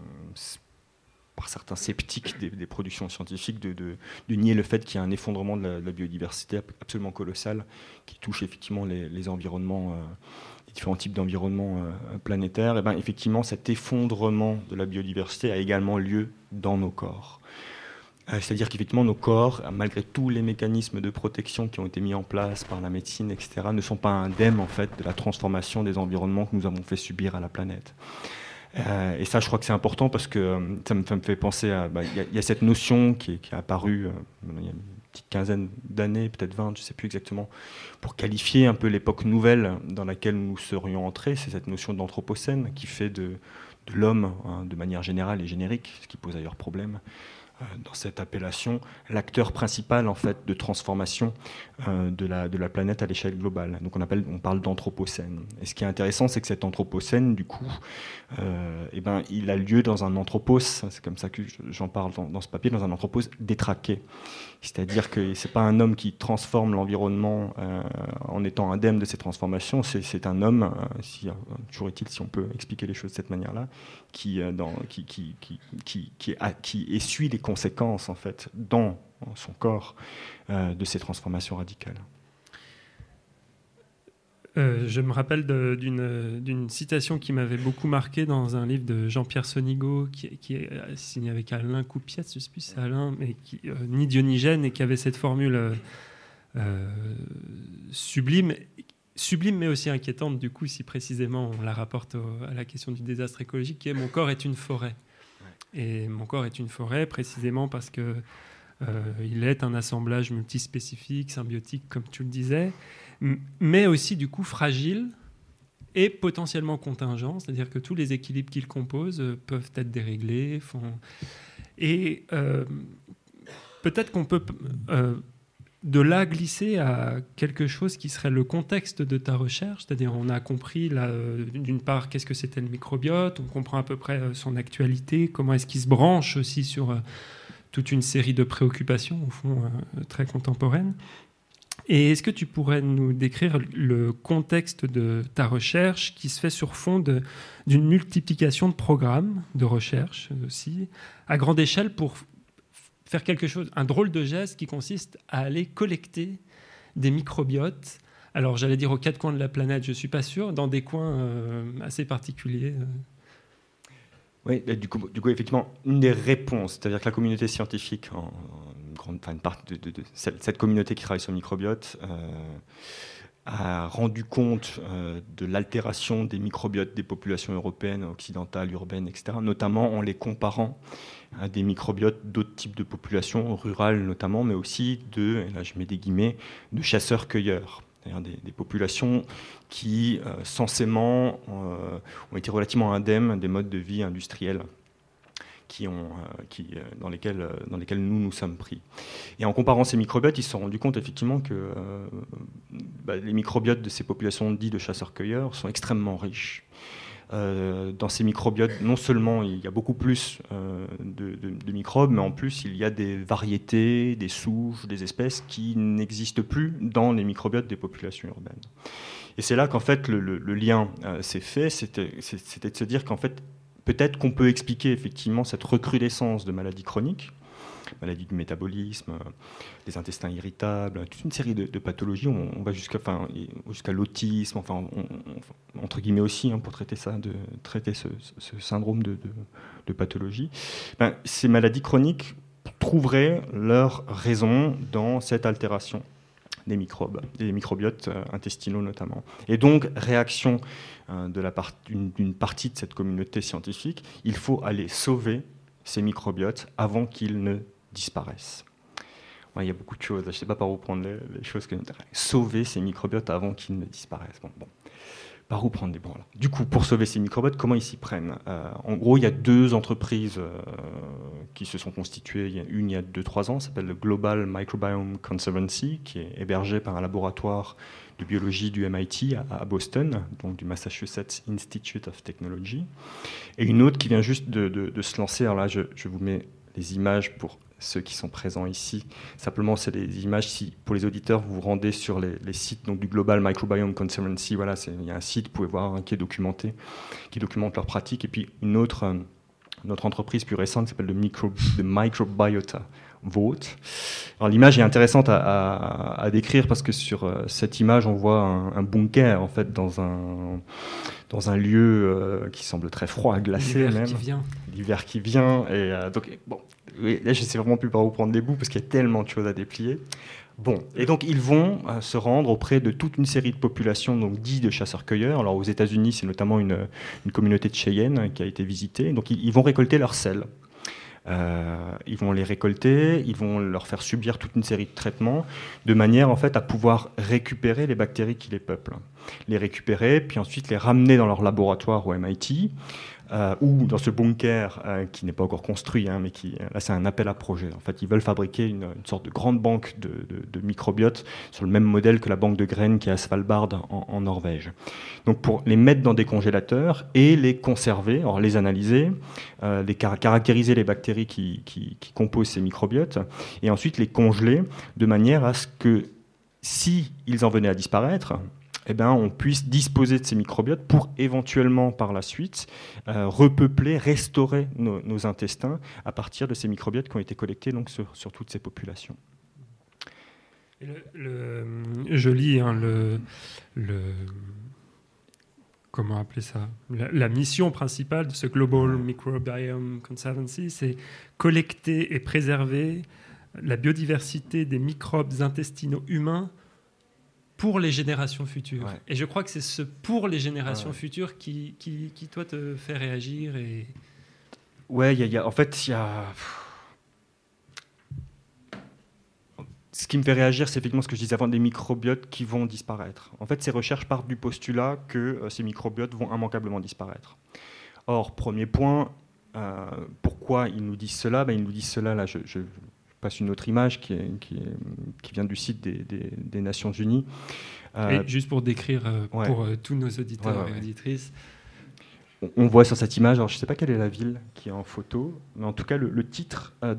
[SPEAKER 5] par certains sceptiques des, des productions scientifiques, de, de, de nier le fait qu'il y a un effondrement de la, de la biodiversité absolument colossal qui touche effectivement les, les environnements. Euh, différents types d'environnements euh, planétaires, et ben, effectivement, cet effondrement de la biodiversité a également lieu dans nos corps. Euh, c'est-à-dire qu'effectivement, nos corps, malgré tous les mécanismes de protection qui ont été mis en place par la médecine, et cetera, ne sont pas indemnes en fait, de la transformation des environnements que nous avons fait subir à la planète. Euh, et ça, je crois que c'est important parce que euh, ça, me, ça me fait penser à... Il bah, y, y a cette notion qui est, qui est apparue euh, il y a une petite quinzaine d'années, peut-être vingt, je ne sais plus exactement, pour qualifier un peu l'époque nouvelle dans laquelle nous serions entrés. C'est cette notion d'anthropocène qui fait de, de l'homme, hein, de manière générale et générique, ce qui pose d'ailleurs problème, dans cette appellation, l'acteur principal en fait de transformation euh, de, la, de la planète à l'échelle globale. Donc on, appelle, on parle d'anthropocène. Et ce qui est intéressant, c'est que cet anthropocène, du coup, euh, eh ben, il a lieu dans un anthropos, c'est comme ça que j'en parle dans, dans ce papier, dans un anthropos détraqué. C'est-à-dire que ce n'est pas un homme qui transforme l'environnement euh, en étant indemne de ces transformations, c'est, c'est un homme, euh, si, euh, toujours est-il si on peut expliquer les choses de cette manière-là, qui, euh, dans, qui, qui, qui, qui, qui, a, qui essuie les conséquences en fait, dans son corps euh, de ces transformations radicales.
[SPEAKER 4] Euh, je me rappelle de, d'une, d'une citation qui m'avait beaucoup marqué dans un livre de Jean-Pierre Sonigo, qui, qui est signé avec Alain Coupiette, je ne sais plus si c'est Alain, mais qui, euh, ni Dionygène, et qui avait cette formule euh, sublime, sublime mais aussi inquiétante, du coup, si précisément on la rapporte au, à la question du désastre écologique, qui est « Mon corps est une forêt ». Et mon corps est une forêt précisément parce que Euh, il est un assemblage multispécifique, symbiotique, comme tu le disais, m- mais aussi du coup fragile et potentiellement contingent, c'est-à-dire que tous les équilibres qu'il compose euh, peuvent être déréglés. Font... Et euh, peut-être qu'on peut euh, de là glisser à quelque chose qui serait le contexte de ta recherche, c'est-à-dire on a compris là, euh, d'une part qu'est-ce que c'était le microbiote, on comprend à peu près euh, son actualité, comment est-ce qu'il se branche aussi sur... Euh, toute une série de préoccupations, au fond, euh, très contemporaines. Et est-ce que tu pourrais nous décrire le contexte de ta recherche qui se fait sur fond de, d'une multiplication de programmes de recherche aussi, à grande échelle, pour f- faire quelque chose, un drôle de geste qui consiste à aller collecter des microbiotes, alors j'allais dire aux quatre coins de la planète, je ne suis pas sûr, dans des coins euh, assez particuliers euh.
[SPEAKER 5] Oui, du coup, du coup, effectivement, une des réponses, c'est-à-dire que la communauté scientifique, en, en une grande, enfin, une partie de, de, de cette, cette communauté qui travaille sur le microbiote, euh, a rendu compte euh, de l'altération des microbiotes des populations européennes, occidentales, urbaines, et cetera, notamment en les comparant à des microbiotes d'autres types de populations, rurales notamment, mais aussi de, et là je mets des guillemets, de chasseurs-cueilleurs. C'est-à-dire des, des populations qui, euh, censément, euh, ont été relativement indemnes des modes de vie industriels qui ont, euh, qui, euh, dans, lesquels, euh, dans lesquels nous nous sommes pris. Et en comparant ces microbiotes, ils se sont rendus compte effectivement que euh, bah, les microbiotes de ces populations dites de chasseurs-cueilleurs sont extrêmement riches. Euh, dans ces microbiotes, non seulement il y a beaucoup plus euh, de, de, de microbes, mais en plus il y a des variétés, des souches, des espèces qui n'existent plus dans les microbiotes des populations urbaines. Et c'est là qu'en fait le, le, le lien euh, s'est fait, c'était, c'était de se dire qu'en fait peut-être qu'on peut expliquer effectivement cette recrudescence de maladies chroniques, maladies du métabolisme, des intestins irritables, toute une série de, de pathologies. On, on va jusqu'à, enfin, jusqu'à l'autisme, enfin, on, on, entre guillemets aussi, hein, pour traiter ça, de traiter ce, ce syndrome de, de, de pathologie. Ben, ces maladies chroniques trouveraient leur raison dans cette altération des microbes, des microbiotes euh, intestinaux notamment. Et donc, réaction euh, de la part, d'une, d'une partie de cette communauté scientifique, il faut aller sauver ces microbiotes avant qu'ils ne disparaissent. Ouais, il y a beaucoup de choses, je ne sais pas par où prendre les, les choses que sauver ces microbiotes avant qu'ils ne disparaissent. Bon, bon. Par où prendre les bons là. Du coup, pour sauver ces microbiotes, comment ils s'y prennent ? euh, En gros, il y a deux entreprises euh, qui se sont constituées. Il y a une il y a deux trois ans, ça s'appelle le Global Microbiome Conservancy, qui est hébergé par un laboratoire de biologie du M I T à, à Boston, donc du Massachusetts Institute of Technology. Et une autre qui vient juste de, de, de se lancer. Alors là, je, je vous mets les images pour ceux qui sont présents ici. Simplement, c'est des images. Si, pour les auditeurs, vous vous rendez sur les, les sites donc, du Global Microbiome Conservancy, voilà, c'est, il y a un site, vous pouvez voir, hein, qui est documenté, qui documente leurs pratiques. Et puis une autre, euh, une autre entreprise plus récente qui s'appelle le Micro, The Microbiota Vote. Alors, l'image est intéressante à, à, à décrire parce que sur euh, cette image, on voit un, un bunker en fait, dans, un, dans un lieu euh, qui semble très froid, glacé
[SPEAKER 4] L'hiver
[SPEAKER 5] même.
[SPEAKER 4] qui vient.
[SPEAKER 5] L'hiver qui vient. Et, euh, donc, bon, oui, là, je ne sais vraiment plus par où prendre les bouts parce qu'il y a tellement de choses à déplier. Bon, et donc ils vont euh, se rendre auprès de toute une série de populations donc dites de chasseurs-cueilleurs. Alors aux États-Unis, c'est notamment une, une communauté de Cheyenne qui a été visitée. Donc ils, ils vont récolter leurs sels. Euh, ils vont les récolter, ils vont leur faire subir toute une série de traitements de manière en fait à pouvoir récupérer les bactéries qui les peuplent, les récupérer, puis ensuite les ramener dans leur laboratoire au M I T. Euh, ou dans ce bunker euh, qui n'est pas encore construit, hein, mais qui, là c'est un appel à projet. En fait, ils veulent fabriquer une, une sorte de grande banque de, de, de microbiotes sur le même modèle que la banque de graines qui est à Svalbard en, en Norvège. Donc pour les mettre dans des congélateurs et les conserver, alors les analyser, euh, les car- caractériser les bactéries qui, qui, qui composent ces microbiotes, et ensuite les congeler de manière à ce que si ils en venaient à disparaître, eh ben, on puisse disposer de ces microbiotes pour éventuellement, par la suite, euh, repeupler, restaurer nos, nos intestins à partir de ces microbiotes qui ont été collectés donc, sur, sur toutes ces populations.
[SPEAKER 4] Et le, le, je lis hein, le, le... Comment appeler ça ? la, la mission principale de ce Global Microbiome Conservancy, c'est collecter et préserver la biodiversité des microbes intestinaux humains pour les générations futures. Ouais. Et je crois que c'est ce pour les générations ouais. futures qui, qui, qui, toi, te fait réagir. Et...
[SPEAKER 5] Ouais, y a, y a, en fait, il y a... ce qui me fait réagir, c'est effectivement ce que je disais avant, des microbiotes qui vont disparaître. En fait, ces recherches partent du postulat que euh, ces microbiotes vont immanquablement disparaître. Or, premier point, euh, pourquoi ils nous disent cela? Ben, ils nous disent cela, là, je, je passe une autre image qui, est, qui, est, qui vient du site des, des, des Nations Unies.
[SPEAKER 4] Euh, Et juste pour décrire euh,
[SPEAKER 5] ouais.
[SPEAKER 4] pour euh, tous nos auditeurs
[SPEAKER 5] ouais, ouais,
[SPEAKER 4] et auditrices.
[SPEAKER 5] On voit sur cette image, alors je ne sais pas quelle est la ville qui est en photo, mais en tout cas le, le titre de,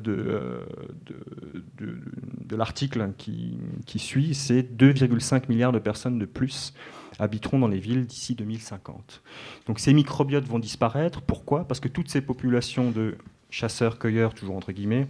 [SPEAKER 5] de, de, de l'article qui, qui suit, c'est deux virgule cinq milliards de personnes de plus habiteront dans les villes d'ici deux mille cinquante. Donc ces microbiotes vont disparaître. Pourquoi? Parce que toutes ces populations de chasseurs-cueilleurs, toujours entre guillemets,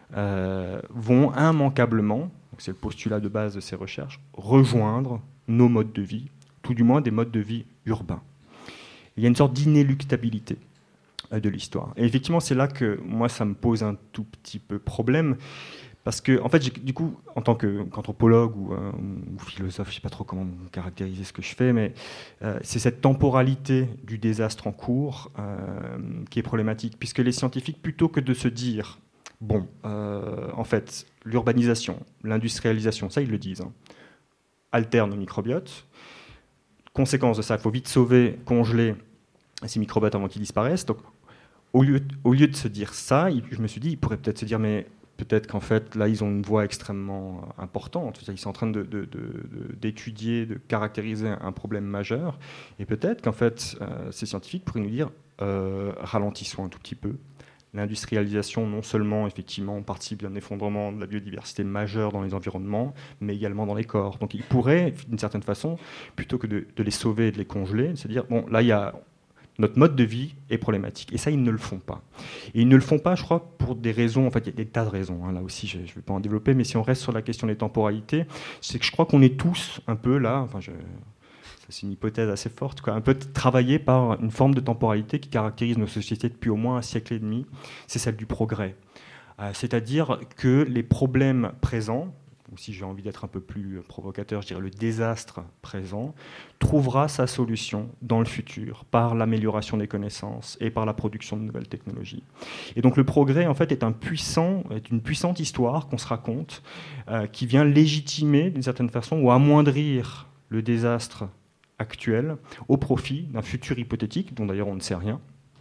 [SPEAKER 5] euh, vont immanquablement, c'est le postulat de base de ces recherches, rejoindre nos modes de vie, tout du moins des modes de vie urbains. Il y a une sorte d'inéluctabilité de l'histoire. Et effectivement, c'est là que moi, ça me pose un tout petit peu problème. Parce que, en fait, du coup, en tant qu'anthropologue ou, euh, ou philosophe, je ne sais pas trop comment caractériser ce que je fais, mais euh, c'est cette temporalité du désastre en cours euh, qui est problématique. Puisque les scientifiques, plutôt que de se dire, bon, euh, en fait, l'urbanisation, l'industrialisation, ça, ils le disent, hein, altère nos microbiotes. Conséquence de ça, il faut vite sauver, congeler ces microbiotes avant qu'ils disparaissent. Donc, au lieu, au lieu de se dire ça, je me suis dit, ils pourraient peut-être se dire, mais peut-être qu'en fait, là, ils ont une voix extrêmement importante. Ils sont en train de, de, de, d'étudier, de caractériser un problème majeur. Et peut-être qu'en fait, euh, ces scientifiques pourraient nous dire, euh, ralentissons un tout petit peu. L'industrialisation, non seulement, effectivement, participe d'un effondrement de la biodiversité majeure dans les environnements, mais également dans les corps. Donc ils pourraient, d'une certaine façon, plutôt que de, de les sauver et de les congeler, se dire, bon, là, il y a, notre mode de vie est problématique. Et ça, ils ne le font pas. Et ils ne le font pas, je crois, pour des raisons, en fait, il y a des tas de raisons, hein, là aussi, je ne vais pas en développer, mais si on reste sur la question des temporalités, c'est que je crois qu'on est tous un peu là, enfin, je... c'est une hypothèse assez forte, quoi, un peu travaillé par une forme de temporalité qui caractérise nos sociétés depuis au moins un siècle et demi, c'est celle du progrès. Euh, c'est-à-dire que les problèmes présents, ou si j'ai envie d'être un peu plus provocateur, je dirais le désastre présent, trouvera sa solution dans le futur par l'amélioration des connaissances et par la production de nouvelles technologies. Et donc le progrès, en fait, est, un puissant, est une puissante histoire qu'on se raconte, euh, qui vient légitimer, d'une certaine façon, ou amoindrir le désastre actuel au profit d'un futur hypothétique, dont d'ailleurs on ne sait rien,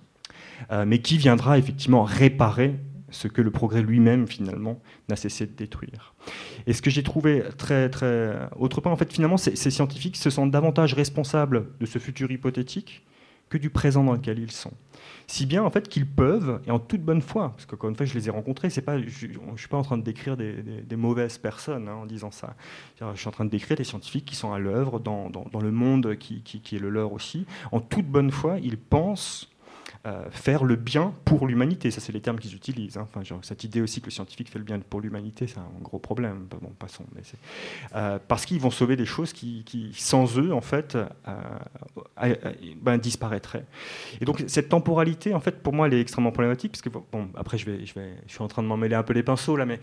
[SPEAKER 5] euh, mais qui viendra effectivement réparer ce que le progrès lui-même, finalement, n'a cessé de détruire. Et ce que j'ai trouvé très, très... Autre part, en fait, finalement, ces, ces scientifiques se sentent davantage responsables de ce futur hypothétique que du présent dans lequel ils sont. Si bien, en fait, qu'ils peuvent, et en toute bonne foi, parce qu'encore une fois, je les ai rencontrés, c'est pas, je ne suis pas en train de décrire des, des, des mauvaises personnes, hein, en disant ça. Je suis en train de décrire des scientifiques qui sont à l'œuvre dans, dans, dans le monde qui, qui, qui est le leur aussi. En toute bonne foi, ils pensent Euh, faire le bien pour l'humanité. Ça, c'est les termes qu'ils utilisent. Hein. Enfin, genre, cette idée aussi que le scientifique fait le bien pour l'humanité, c'est un gros problème. Bon, passons. Mais c'est, euh, parce qu'ils vont sauver des choses qui, qui sans eux, en fait, euh, euh, ben, disparaîtraient. Et donc, cette temporalité, en fait, pour moi, elle est extrêmement problématique, parce que, bon, après, je, vais, je, vais, je suis en train de m'en mêler un peu les pinceaux, là, mais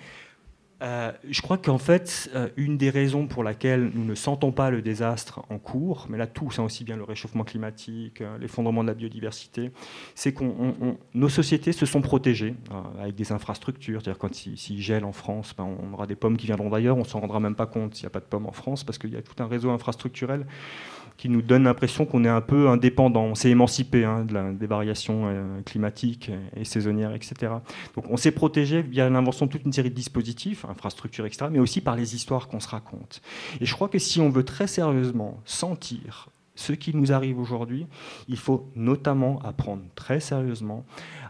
[SPEAKER 5] Euh, je crois qu'en fait, euh, une des raisons pour laquelle nous ne sentons pas le désastre en cours, mais là tout, c'est aussi bien le réchauffement climatique, euh, l'effondrement de la biodiversité, c'est que nos sociétés se sont protégées euh, avec des infrastructures. C'est-à-dire quand s'il si gèle en France, ben, on aura des pommes qui viendront d'ailleurs, on ne s'en rendra même pas compte s'il n'y a pas de pommes en France, parce qu'il y a tout un réseau infrastructurel qui nous donne l'impression qu'on est un peu indépendant. On s'est émancipé hein, de la, des variations euh, climatiques et saisonnières, et cetera. Donc on s'est protégé via l'invention de toute une série de dispositifs, infrastructures, et cetera, mais aussi par les histoires qu'on se raconte. Et je crois que si on veut très sérieusement sentir ce qui nous arrive aujourd'hui, il faut notamment apprendre très sérieusement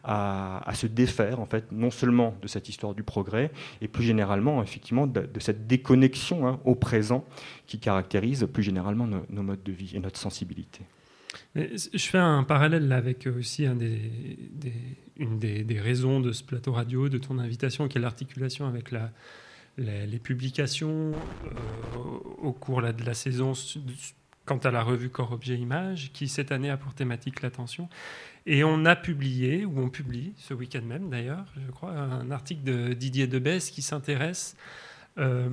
[SPEAKER 5] à, à se défaire, en fait, non seulement de cette histoire du progrès, et plus généralement, effectivement, de, de cette déconnexion hein, au présent qui caractérise plus généralement nos, nos modes de vie et notre sensibilité.
[SPEAKER 4] Mais je fais un parallèle là avec aussi un des, des, une des, des raisons de ce plateau radio, de ton invitation, qui est l'articulation avec la, la, les publications euh, au cours là, de la saison quant à la revue Corps Objet Image, qui cette année a pour thématique l'attention. Et on a publié, ou on publie, ce week-end même d'ailleurs, je crois, un article de Didier Debès qui s'intéresse euh,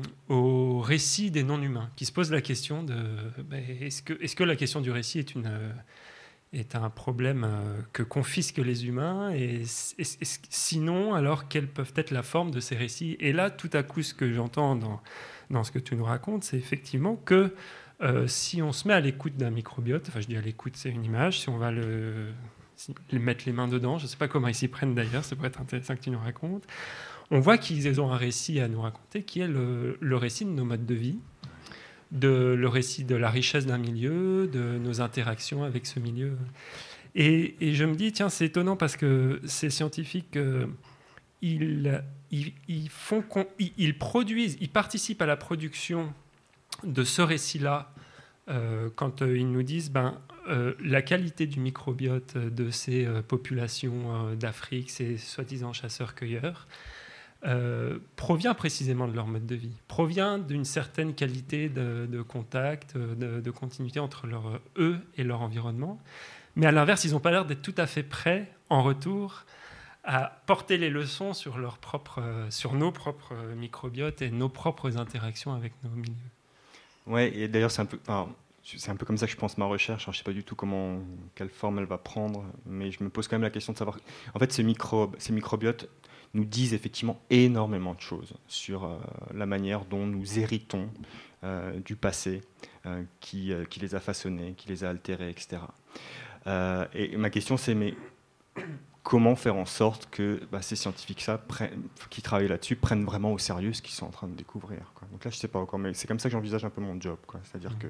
[SPEAKER 4] au récit des non-humains, qui se pose la question de ben, est-ce que, est-ce que la question du récit est une, est un problème euh, que confisquent les humains, et, et, et sinon, alors quelle peut être la forme de ces récits? Et là, tout à coup, ce que j'entends dans, dans ce que tu nous racontes, c'est effectivement que euh, si on se met à l'écoute d'un microbiote, enfin je dis à l'écoute, c'est une image, si on va le, si, mettre les mains dedans, je ne sais pas comment ils s'y prennent d'ailleurs, ça pourrait être intéressant que tu nous racontes, on voit qu'ils ont un récit à nous raconter qui est le, le récit de nos modes de vie, de, le récit de la richesse d'un milieu, de nos interactions avec ce milieu. Et, et je me dis, tiens, c'est étonnant parce que ces scientifiques, euh, ils, ils, ils, font, ils, ils produisent, ils participent à la production de ce récit-là euh, quand euh, ils nous disent ben, euh, la qualité du microbiote de ces euh, populations euh, d'Afrique, ces soi-disant chasseurs-cueilleurs, Euh, provient précisément de leur mode de vie, provient d'une certaine qualité de, de contact, de, de continuité entre leur, eux et leur environnement. Mais à l'inverse, ils n'ont pas l'air d'être tout à fait prêts, en retour, à porter les leçons sur, leur propre, sur nos propres microbiotes et nos propres interactions avec nos milieux.
[SPEAKER 5] Ouais, et d'ailleurs, c'est un peu... Enfin, c'est un peu comme ça que je pense ma recherche. Alors, je ne sais pas du tout comment, quelle forme elle va prendre, mais je me pose quand même la question de savoir... En fait, ces, microbes, ces microbiotes nous disent effectivement énormément de choses sur euh, la manière dont nous héritons euh, du passé, euh, qui, euh, qui les a façonnés, qui les a altérés, et cetera. Euh, et ma question, c'est mais comment faire en sorte que bah, ces scientifiques-là, qui travaillent là-dessus, prennent vraiment au sérieux ce qu'ils sont en train de découvrir, quoi. Donc là, je ne sais pas encore, mais c'est comme ça que j'envisage un peu mon job, quoi. C'est-à-dire mmh. que,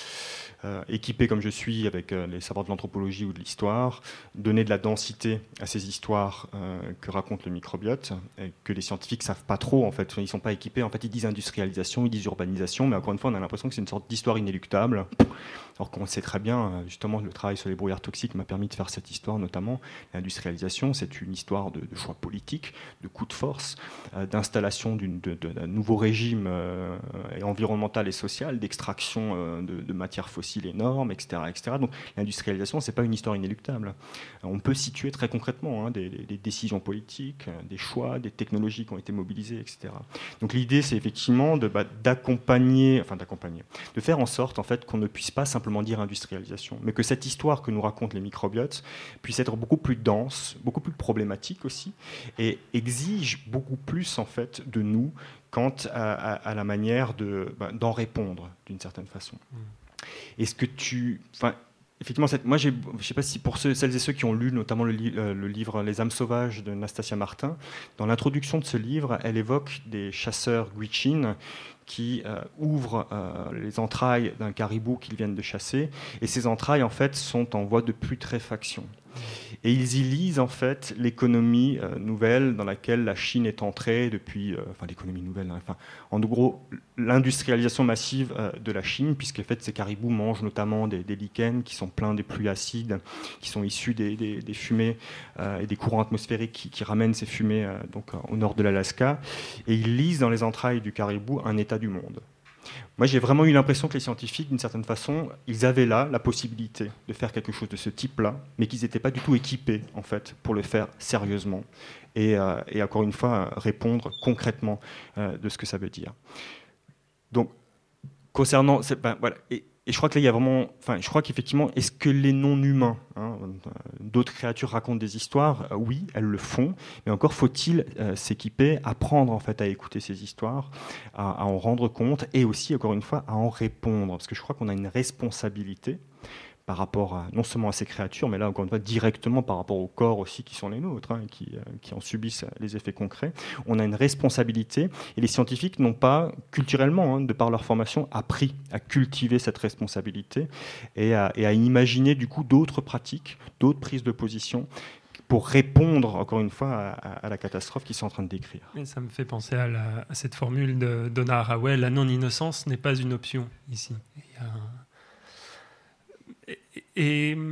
[SPEAKER 5] euh, équipé comme je suis avec euh, les savoirs de l'anthropologie ou de l'histoire, donner de la densité à ces histoires euh, que raconte le microbiote, et que les scientifiques ne savent pas trop, en fait. Ils ne sont pas équipés. En fait, ils disent industrialisation, ils disent urbanisation, mais encore une fois, on a l'impression que c'est une sorte d'histoire inéluctable. Alors qu'on sait très bien, justement, le travail sur les brouillards toxiques m'a permis de faire cette histoire, notamment l'industrialisation. C'est une histoire de, de choix politiques, de coups de force, euh, d'installation d'une, de, de, d'un nouveau régime euh, environnemental et social, d'extraction euh, de, de matières fossiles énormes, et cetera, et cetera. Donc l'industrialisation, c'est pas une histoire inéluctable. On peut situer très concrètement hein, des, des décisions politiques, des choix, des technologies qui ont été mobilisées, et cetera. Donc l'idée, c'est effectivement de, bah, d'accompagner, enfin d'accompagner, de faire en sorte en fait qu'on ne puisse pas simplement dire industrialisation, mais que cette histoire que nous racontent les microbiotes puisse être beaucoup plus dense, beaucoup plus problématique aussi, et exige beaucoup plus en fait de nous quant à, à, à la manière de, ben, d'en répondre d'une certaine façon. Mmh. Est-ce que tu, enfin, effectivement, cette, moi, j'ai, je ne sais pas si pour ceux, celles et ceux qui ont lu notamment le, li, euh, le livre Les âmes sauvages de Nastasia Martin, dans l'introduction de ce livre, elle évoque des chasseurs Gwich'in qui euh, ouvrent euh, les entrailles d'un caribou qu'ils viennent de chasser, et ces entrailles en fait sont en voie de putréfaction. Et ils y lisent en fait l'économie euh, nouvelle dans laquelle la Chine est entrée depuis, euh, enfin l'économie nouvelle, hein, enfin, en gros l'industrialisation massive euh, de la Chine, puisque en fait, ces caribous mangent notamment des, des lichens qui sont pleins des pluies acides, qui sont issus des, des, des fumées euh, et des courants atmosphériques qui, qui ramènent ces fumées euh, donc, au nord de l'Alaska, et ils lisent dans les entrailles du caribou un état du monde. Moi, j'ai vraiment eu l'impression que les scientifiques, d'une certaine façon, ils avaient là la possibilité de faire quelque chose de ce type-là, mais qu'ils n'étaient pas du tout équipés, en fait, pour le faire sérieusement et, euh, et encore une fois, répondre concrètement euh, de ce que ça veut dire. Donc, concernant... Ben, voilà, et, et je crois que là, il y a vraiment... Enfin, je crois qu'effectivement, est-ce que les non-humains, hein, d'autres créatures racontent des histoires ? euh, Oui, elles le font, mais encore faut-il euh, s'équiper, apprendre en fait à écouter ces histoires, à, à en rendre compte, et aussi, encore une fois, à en répondre, parce que je crois qu'on a une responsabilité par rapport à, non seulement à ces créatures, mais là, encore une fois, directement par rapport aux corps aussi qui sont les nôtres, hein, qui, euh, qui en subissent les effets concrets. On a une responsabilité, et les scientifiques n'ont pas, culturellement, hein, de par leur formation, appris à cultiver cette responsabilité et à, et à imaginer, du coup, d'autres pratiques, d'autres prises de position pour répondre, encore une fois, à, à la catastrophe qu'ils sont en train de décrire.
[SPEAKER 4] Et ça me fait penser à, la, à cette formule de Donna Haraway, la non-innocence n'est pas une option, ici. Il y a un... Et, et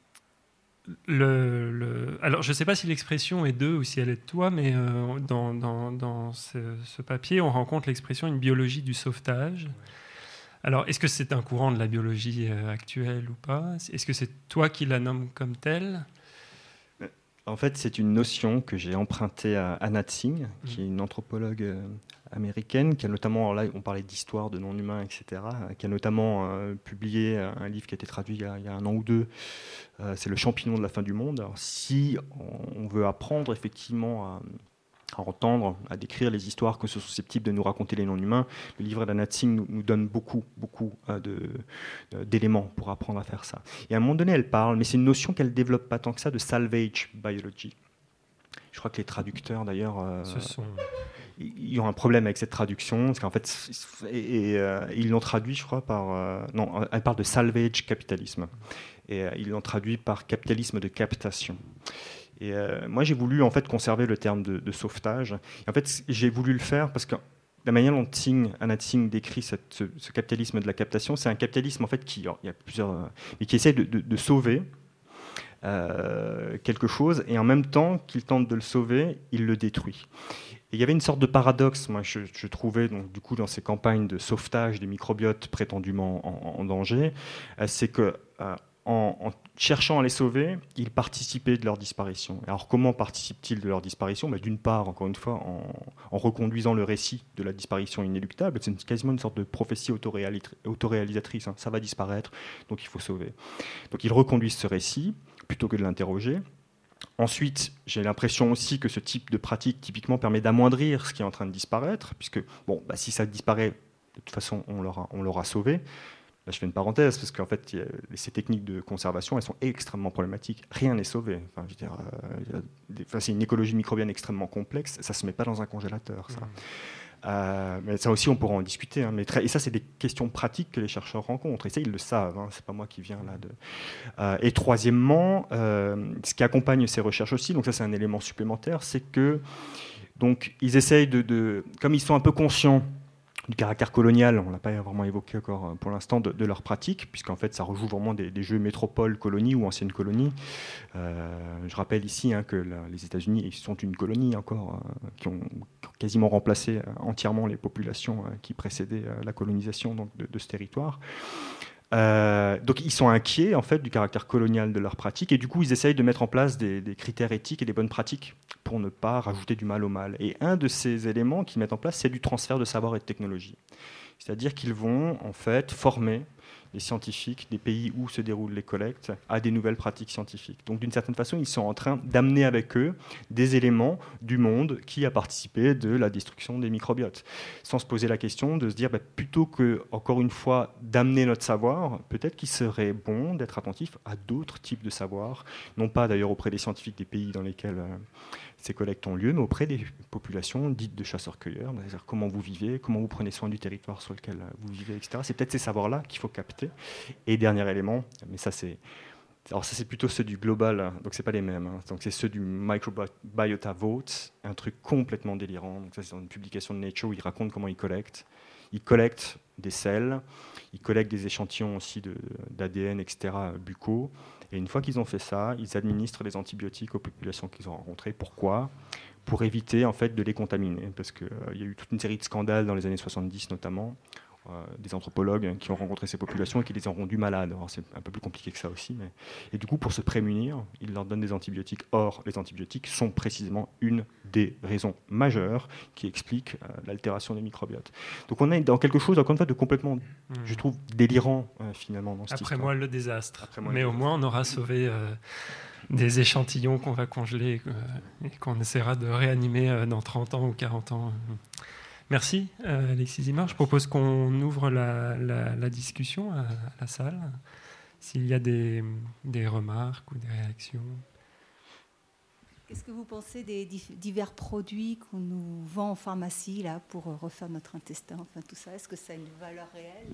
[SPEAKER 4] le, le, alors, je ne sais pas si l'expression est d'eux ou si elle est de toi, mais euh, dans, dans, dans ce, ce papier, on rencontre l'expression une biologie du sauvetage. Alors, est-ce que c'est un courant de la biologie euh, actuelle ou pas ? Est-ce que c'est toi qui la nommes comme telle ?
[SPEAKER 5] En fait, c'est une notion que j'ai empruntée à Anna Tsing, qui est une anthropologue américaine, qui a notamment, là on parlait d'histoire, de non-humains, et cetera, qui a notamment euh, publié un livre qui a été traduit il y a, il y a un an ou deux, euh, c'est Le champignon de la fin du monde. Alors, si on veut apprendre effectivement à, à entendre, à décrire les histoires que sont susceptibles de nous raconter les non-humains, le livre d'Anna Tsing nous, nous donne beaucoup, beaucoup euh, de, euh, d'éléments pour apprendre à faire ça. Et à un moment donné, elle parle, mais c'est une notion qu'elle ne développe pas tant que ça, de salvage biology. Je crois que les traducteurs, d'ailleurs, euh,
[SPEAKER 4] sont...
[SPEAKER 5] ils ont un problème avec cette traduction, parce qu'en fait, et, et, euh, ils l'ont traduit, je crois, par... Euh, non, elle parle de salvage capitalisme, et euh, ils l'ont traduit par capitalisme de captation. Et euh, moi, j'ai voulu en fait conserver le terme de, de sauvetage. Et en fait, j'ai voulu le faire parce que la manière dont Tsing, Anna Tsing décrit cette, ce, ce capitalisme de la captation, c'est un capitalisme en fait qui, alors, il y a plusieurs, euh, mais qui essaie de, de, de sauver euh, quelque chose, et en même temps qu'il tente de le sauver, il le détruit. Et il y avait une sorte de paradoxe, moi, je, je trouvais, donc, du coup, dans ces campagnes de sauvetage des microbiotes prétendument en, en danger, euh, c'est que euh, En, en cherchant à les sauver, ils participaient de leur disparition. Alors comment participent-ils de leur disparition ? Ben, d'une part, encore une fois, en, en reconduisant le récit de la disparition inéluctable. C'est une, quasiment une sorte de prophétie autoréalisatrice. Hein. Ça va disparaître, donc il faut sauver. Donc ils reconduisent ce récit plutôt que de l'interroger. Ensuite, j'ai l'impression aussi que ce type de pratique typiquement permet d'amoindrir ce qui est en train de disparaître, puisque bon, ben, si ça disparaît, de toute façon, on l'aura, on l'aura sauvé. Là, je fais une parenthèse, parce qu'en fait, y a, ces techniques de conservation, elles sont extrêmement problématiques. Rien n'est sauvé. Enfin, je veux dire, euh, des, enfin, c'est une écologie microbienne extrêmement complexe. Ça ne se met pas dans un congélateur, ça. Mmh. Euh, mais ça aussi, on pourra en discuter. Hein, mais très, et ça, c'est des questions pratiques que les chercheurs rencontrent. Et ça, ils le savent. Hein, c'est pas moi qui viens là de... Euh, et troisièmement, euh, ce qui accompagne ces recherches aussi, donc ça, c'est un élément supplémentaire, c'est que donc, ils essayent de, de... Comme ils sont un peu conscients du caractère colonial, on ne l'a pas vraiment évoqué encore pour l'instant, de, de leur pratique, puisqu'en fait ça rejoue vraiment des, des jeux métropole-colonie ou ancienne colonie. Euh, je rappelle ici hein, que la, les États-Unis sont une colonie encore, euh, qui, ont, qui ont quasiment remplacé euh, entièrement les populations euh, qui précédaient euh, la colonisation donc, de, de ce territoire. Euh, donc ils sont inquiets en fait du caractère colonial de leur pratique, et du coup ils essayent de mettre en place des, des critères éthiques et des bonnes pratiques pour ne pas rajouter du mal au mal. Et un de ces éléments qu'ils mettent en place, c'est du transfert de savoir et de technologie. C'est-à-dire qu'ils vont en fait former les scientifiques des pays où se déroulent les collectes à des nouvelles pratiques scientifiques. Donc d'une certaine façon, ils sont en train d'amener avec eux des éléments du monde qui a participé de la destruction des microbiotes, sans se poser la question de se dire bah, plutôt que, encore une fois, d'amener notre savoir, peut-être qu'il serait bon d'être attentif à d'autres types de savoirs, non pas d'ailleurs auprès des scientifiques des pays dans lesquels euh, ces collectes ont lieu, mais auprès des populations dites de chasseurs-cueilleurs, c'est-à-dire comment vous vivez, comment vous prenez soin du territoire sur lequel vous vivez, et cetera. C'est peut-être ces savoirs-là qu'il faut capter. Et dernier élément, mais ça c'est, alors ça c'est plutôt ceux du global, donc c'est pas les mêmes. Hein. Donc c'est ceux du Microbiota Vote, un truc complètement délirant. Donc ça c'est dans une publication de Nature où ils racontent comment ils collectent. Ils collectent des selles, ils collectent des échantillons aussi de, d'A D N, et cetera, buccaux. Et une fois qu'ils ont fait ça, ils administrent des antibiotiques aux populations qu'ils ont rencontrées. Pourquoi ? Pour éviter en fait de les contaminer, parce qu'il euh, y a eu toute une série de scandales dans les années soixante-dix notamment, euh, des anthropologues qui ont rencontré ces populations et qui les ont rendues malades. Alors, c'est un peu plus compliqué que ça aussi, mais... et du coup pour se prémunir, ils leur donnent des antibiotiques. Or, les antibiotiques sont précisément une des raisons majeures qui expliquent euh, l'altération des microbiotes. Donc on est dans quelque chose encore une fois de complètement, mmh. je trouve, délirant euh, finalement dans cette
[SPEAKER 4] Après
[SPEAKER 5] histoire.
[SPEAKER 4] moi le désastre.
[SPEAKER 5] Après moi,
[SPEAKER 4] mais
[SPEAKER 5] le
[SPEAKER 4] au
[SPEAKER 5] désastre.
[SPEAKER 4] moins on aura sauvé euh, des échantillons qu'on va congeler euh, et qu'on essaiera de réanimer euh, dans trente ans ou quarante ans. Merci euh, Alexis Zimmer. Je propose qu'on ouvre la, la, la discussion à, à la salle. S'il y a des, des remarques ou des réactions.
[SPEAKER 6] Qu'est-ce que vous pensez des divers produits qu'on nous vend en pharmacie là, pour refaire notre intestin, enfin tout ça, est-ce que ça a une valeur réelle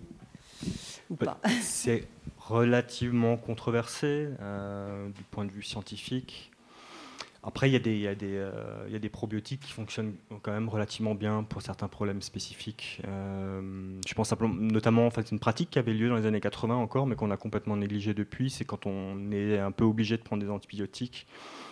[SPEAKER 6] ou pas ?
[SPEAKER 5] C'est relativement controversé euh, du point de vue scientifique. Après, il y a des, il y a des, euh, il y a des probiotiques qui fonctionnent quand même relativement bien pour certains problèmes spécifiques. Euh, je pense simplement, notamment, en fait, une pratique qui avait lieu dans les années quatre-vingts encore, mais qu'on a complètement négligée depuis, c'est quand on est un peu obligé de prendre des antibiotiques.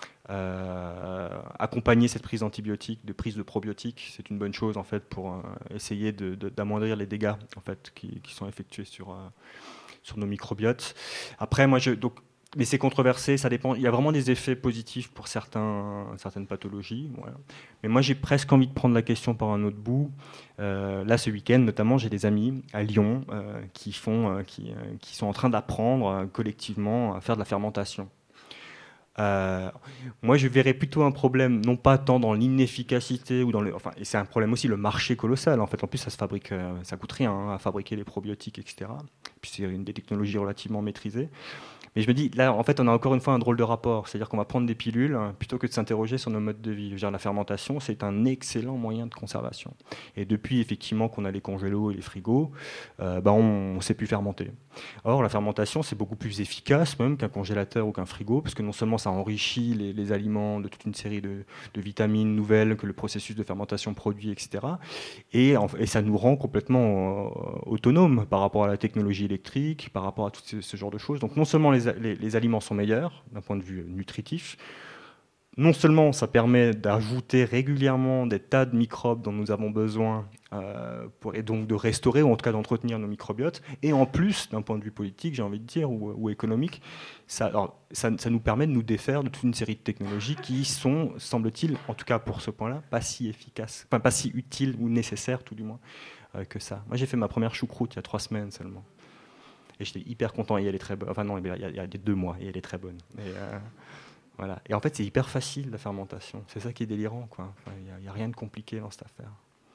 [SPEAKER 5] Euh, accompagner cette prise d'antibiotiques, de prise de probiotiques, c'est une bonne chose en fait pour euh, essayer de, de, d'amoindrir les dégâts en fait qui, qui sont effectués sur euh, sur nos microbiotes. Après, moi, je, donc mais c'est controversé, ça dépend. Il y a vraiment des effets positifs pour certains, certaines pathologies. Voilà. Mais moi, j'ai presque envie de prendre la question par un autre bout. Euh, là, ce week-end, notamment, j'ai des amis à Lyon euh, qui, font, euh, qui, euh, qui sont en train d'apprendre euh, collectivement à faire de la fermentation. Euh, moi, je verrais plutôt un problème, non pas tant dans l'inefficacité ou dans le, enfin, et c'est un problème aussi le marché colossal. En fait, en plus, ça se fabrique, euh, ça coûte rien hein, à fabriquer les probiotiques, et cetera. Puis c'est une des technologies relativement maîtrisées. Mais je me dis, là, en fait, on a encore une fois un drôle de rapport. C'est-à-dire qu'on va prendre des pilules hein, plutôt que de s'interroger sur nos modes de vie. Je veux dire, la fermentation, c'est un excellent moyen de conservation. Et depuis, effectivement, qu'on a les congélos et les frigos, euh, bah, on ne sait plus fermenter. Or, la fermentation, c'est beaucoup plus efficace même qu'un congélateur ou qu'un frigo, parce que non seulement ça enrichit les, les aliments de toute une série de, de vitamines nouvelles que le processus de fermentation produit, et cetera. Et, et ça nous rend complètement euh, autonomes par rapport à la technologie électrique, par rapport à tout ce, ce genre de choses. Donc, non seulement les Les, les aliments sont meilleurs d'un point de vue nutritif. Non seulement ça permet d'ajouter régulièrement des tas de microbes dont nous avons besoin euh, pour, et donc de restaurer ou en tout cas d'entretenir nos microbiotes, et en plus d'un point de vue politique, j'ai envie de dire, ou, ou économique, ça, alors, ça, ça nous permet de nous défaire de toute une série de technologies qui sont, semble-t-il, en tout cas pour ce point-là, pas si efficaces, enfin pas si utiles ou nécessaires tout du moins euh, que ça. Moi j'ai fait ma première choucroute il y a trois semaines seulement. Et j'étais hyper content, et elle est très bonne. Enfin non, il y a, il y a deux mois, et elle est très bonne. Et, euh, voilà. Et en fait, c'est hyper facile, la fermentation. C'est ça qui est délirant, quoi. Enfin, il n'y a, a rien de compliqué dans cette affaire.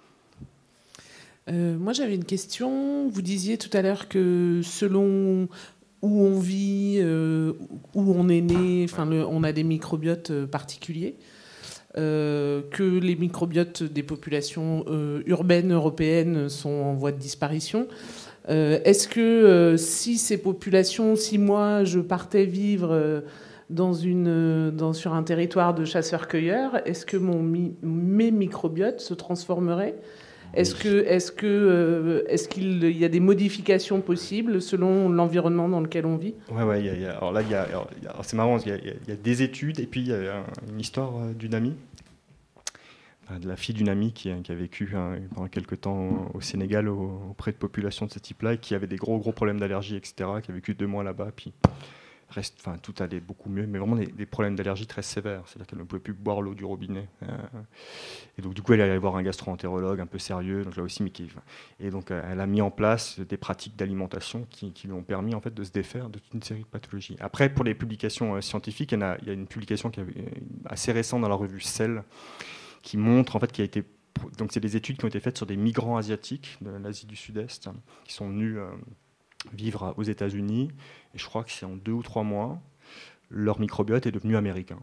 [SPEAKER 7] Euh, moi, j'avais une question. Vous disiez tout à l'heure que selon où on vit, euh, où on est né, enfin, le, on a des microbiotes particuliers. Euh, que les microbiotes des populations euh, urbaines européennes sont en voie de disparition. Euh, est-ce que euh, si ces populations, si moi je partais vivre euh, dans une, dans, sur un territoire de chasseurs-cueilleurs, est-ce que mon, mes microbiotes se transformeraient ? Est-ce que, est-ce que, euh, est-ce qu'il y a des modifications possibles selon l'environnement dans lequel on vit ?
[SPEAKER 5] Ouais, ouais. Y a, y a, alors là, y a, alors, y a, alors c'est marrant. Il y, y, y a des études et puis il y a une histoire d'une amie, de la fille d'une amie qui a, qui a vécu hein, pendant quelques temps au, au Sénégal au, auprès de populations de ce type-là et qui avait des gros gros problèmes d'allergie, et cetera. Qui a vécu deux mois là-bas, puis reste, enfin tout allait beaucoup mieux, mais vraiment des, des problèmes d'allergie très sévères. C'est-à-dire qu'elle ne pouvait plus boire l'eau du robinet. Euh, et donc du coup, elle est allée voir un gastro-entérologue un peu sérieux, donc là aussi, mais qui, et donc elle a mis en place des pratiques d'alimentation qui, qui lui ont permis en fait de se défaire de toute une série de pathologies. Après, pour les publications euh, scientifiques, il y, en a, il y a une publication qui est assez récente dans la revue Cell, qui montre en fait qui a été donc c'est des études qui ont été faites sur des migrants asiatiques de l'Asie du Sud-Est hein, qui sont venus euh, vivre aux États-Unis et je crois que c'est en deux ou trois mois leur microbiote est devenu américain.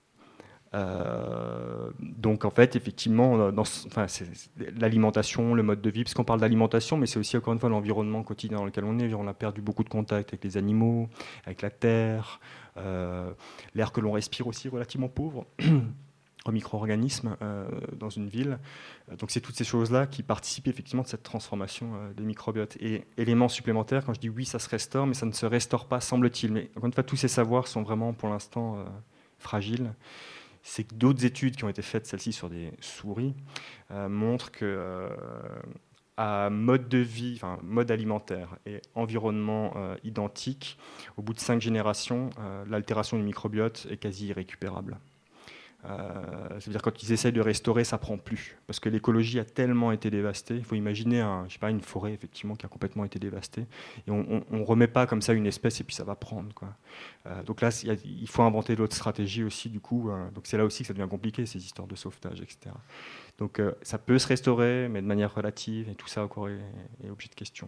[SPEAKER 5] Euh, donc en fait effectivement dans, enfin, c'est, c'est l'alimentation, le mode de vie, parce qu'on parle d'alimentation mais c'est aussi encore une fois l'environnement quotidien dans lequel on est. On a perdu beaucoup de contact avec les animaux, avec la terre, euh, l'air que l'on respire aussi relativement pauvre en micro-organismes euh, dans une ville. Donc c'est toutes ces choses-là qui participent effectivement de cette transformation euh, des microbiotes. Et élément supplémentaire, quand je dis oui, ça se restaure, mais ça ne se restaure pas, semble-t-il. Mais encore une fois, tous ces savoirs sont vraiment pour l'instant euh, fragiles. C'est que d'autres études qui ont été faites, celles-ci sur des souris, euh, montrent que euh, à mode de vie, enfin mode alimentaire et environnement euh, identique, au bout de cinq générations, euh, l'altération du microbiote est quasi irrécupérable. Euh, c'est-à-dire quand ils essayent de restaurer, ça prend plus, parce que l'écologie a tellement été dévastée. Il faut imaginer, un, je sais pas, une forêt effectivement qui a complètement été dévastée, et on ne remet pas comme ça une espèce et puis ça va prendre, quoi. Euh, donc là, y a, il faut inventer d'autres stratégies aussi du coup. Euh, donc c'est là aussi que ça devient compliqué ces histoires de sauvetage, et cetera. Donc euh, ça peut se restaurer, mais de manière relative, et tout ça encore est, est objet de question.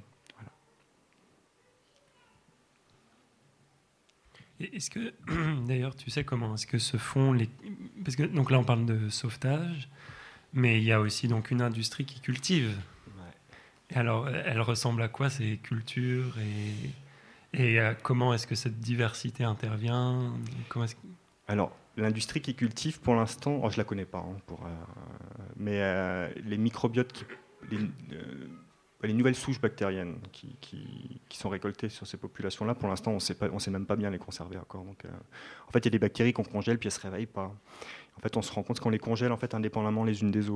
[SPEAKER 4] Est-ce que, d'ailleurs, tu sais comment est-ce que se font les... Parce que donc là, on parle de sauvetage, mais il y a aussi donc une industrie qui cultive. Ouais. Et alors, elle ressemble à quoi ces cultures et, et euh, comment est-ce que cette diversité intervient? Comment est-ce que...
[SPEAKER 5] Alors, l'industrie qui cultive, pour l'instant, oh, je la connais pas, hein, pour, euh, mais euh, les microbiotes qui... Les, euh, les nouvelles souches bactériennes qui, qui, qui sont récoltées sur ces populations-là, pour l'instant, on ne sait même pas bien les conserver encore. Donc, euh, en fait, il y a des bactéries qu'on congèle puis elles ne se réveillent pas. En fait, on se rend compte qu'on les congèle en fait, indépendamment les unes des autres.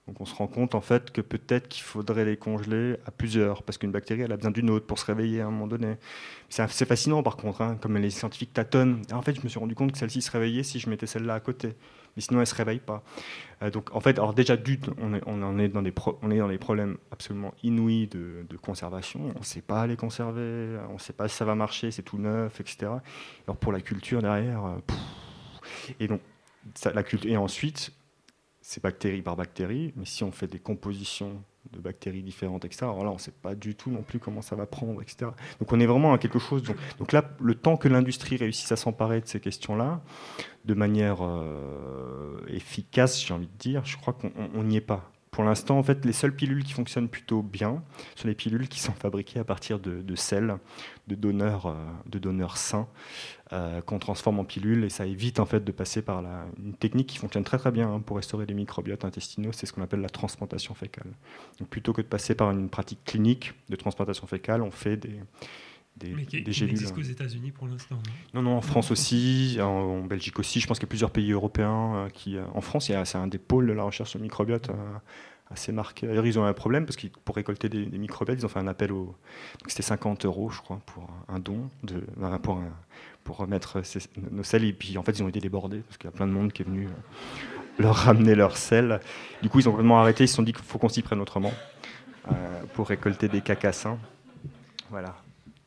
[SPEAKER 5] Donc on se rend compte en fait que peut-être qu'il faudrait les congeler à plusieurs, parce qu'une bactérie elle a besoin d'une autre pour se réveiller à un moment donné. C'est assez fascinant par contre, hein, comme les scientifiques tâtonnent. En fait, je me suis rendu compte que celle-ci se réveillait si je mettais celle-là à côté, mais sinon elle se réveille pas. Euh, donc en fait, alors déjà d'une, on est, on en est dans des pro- on est dans des problèmes absolument inouïs de, de conservation. On ne sait pas les conserver, on ne sait pas si ça va marcher, c'est tout neuf, et cetera. Alors pour la culture derrière, euh, pff, et donc ça, la culture, et ensuite c'est bactérie par bactérie, mais si on fait des compositions de bactéries différentes, et cetera, alors là, on ne sait pas du tout non plus comment ça va prendre, et cetera. Donc on est vraiment à quelque chose... Donc, donc là, le temps que l'industrie réussisse à s'emparer de ces questions-là, de manière euh, efficace, j'ai envie de dire, je crois qu'on n'y est pas. Pour l'instant, en fait, les seules pilules qui fonctionnent plutôt bien sont les pilules qui sont fabriquées à partir de, de sels, de donneurs, euh, de donneurs sains, euh, qu'on transforme en pilules, et ça évite en fait de passer par la, une technique qui fonctionne très très bien hein, pour restaurer les microbiotes intestinaux, c'est ce qu'on appelle la transplantation fécale. Donc plutôt que de passer par une pratique clinique de transplantation fécale, on fait des Des,
[SPEAKER 4] mais qui,
[SPEAKER 5] des
[SPEAKER 4] qui
[SPEAKER 5] gélules.
[SPEAKER 4] n'existe qu'aux États-Unis pour l'instant.
[SPEAKER 5] Non, non, en France aussi, en, en Belgique aussi. Je pense qu'il y a plusieurs pays européens euh, qui. Euh, en France, il y a, c'est un des pôles de la recherche sur le microbiote euh, assez marqué. D'ailleurs, ils ont un problème parce que pour récolter des, des microbiotes, ils ont fait un appel au. Donc, c'était cinquante euros, je crois, pour un don, de, pour, un, pour remettre ces, nos sels. Et puis, en fait, ils ont été débordés parce qu'il y a plein de monde qui est venu euh, leur ramener leurs sels. Du coup, ils ont complètement arrêté. Ils se sont dit qu'il faut qu'on s'y prenne autrement euh, pour récolter des cacassins. Voilà.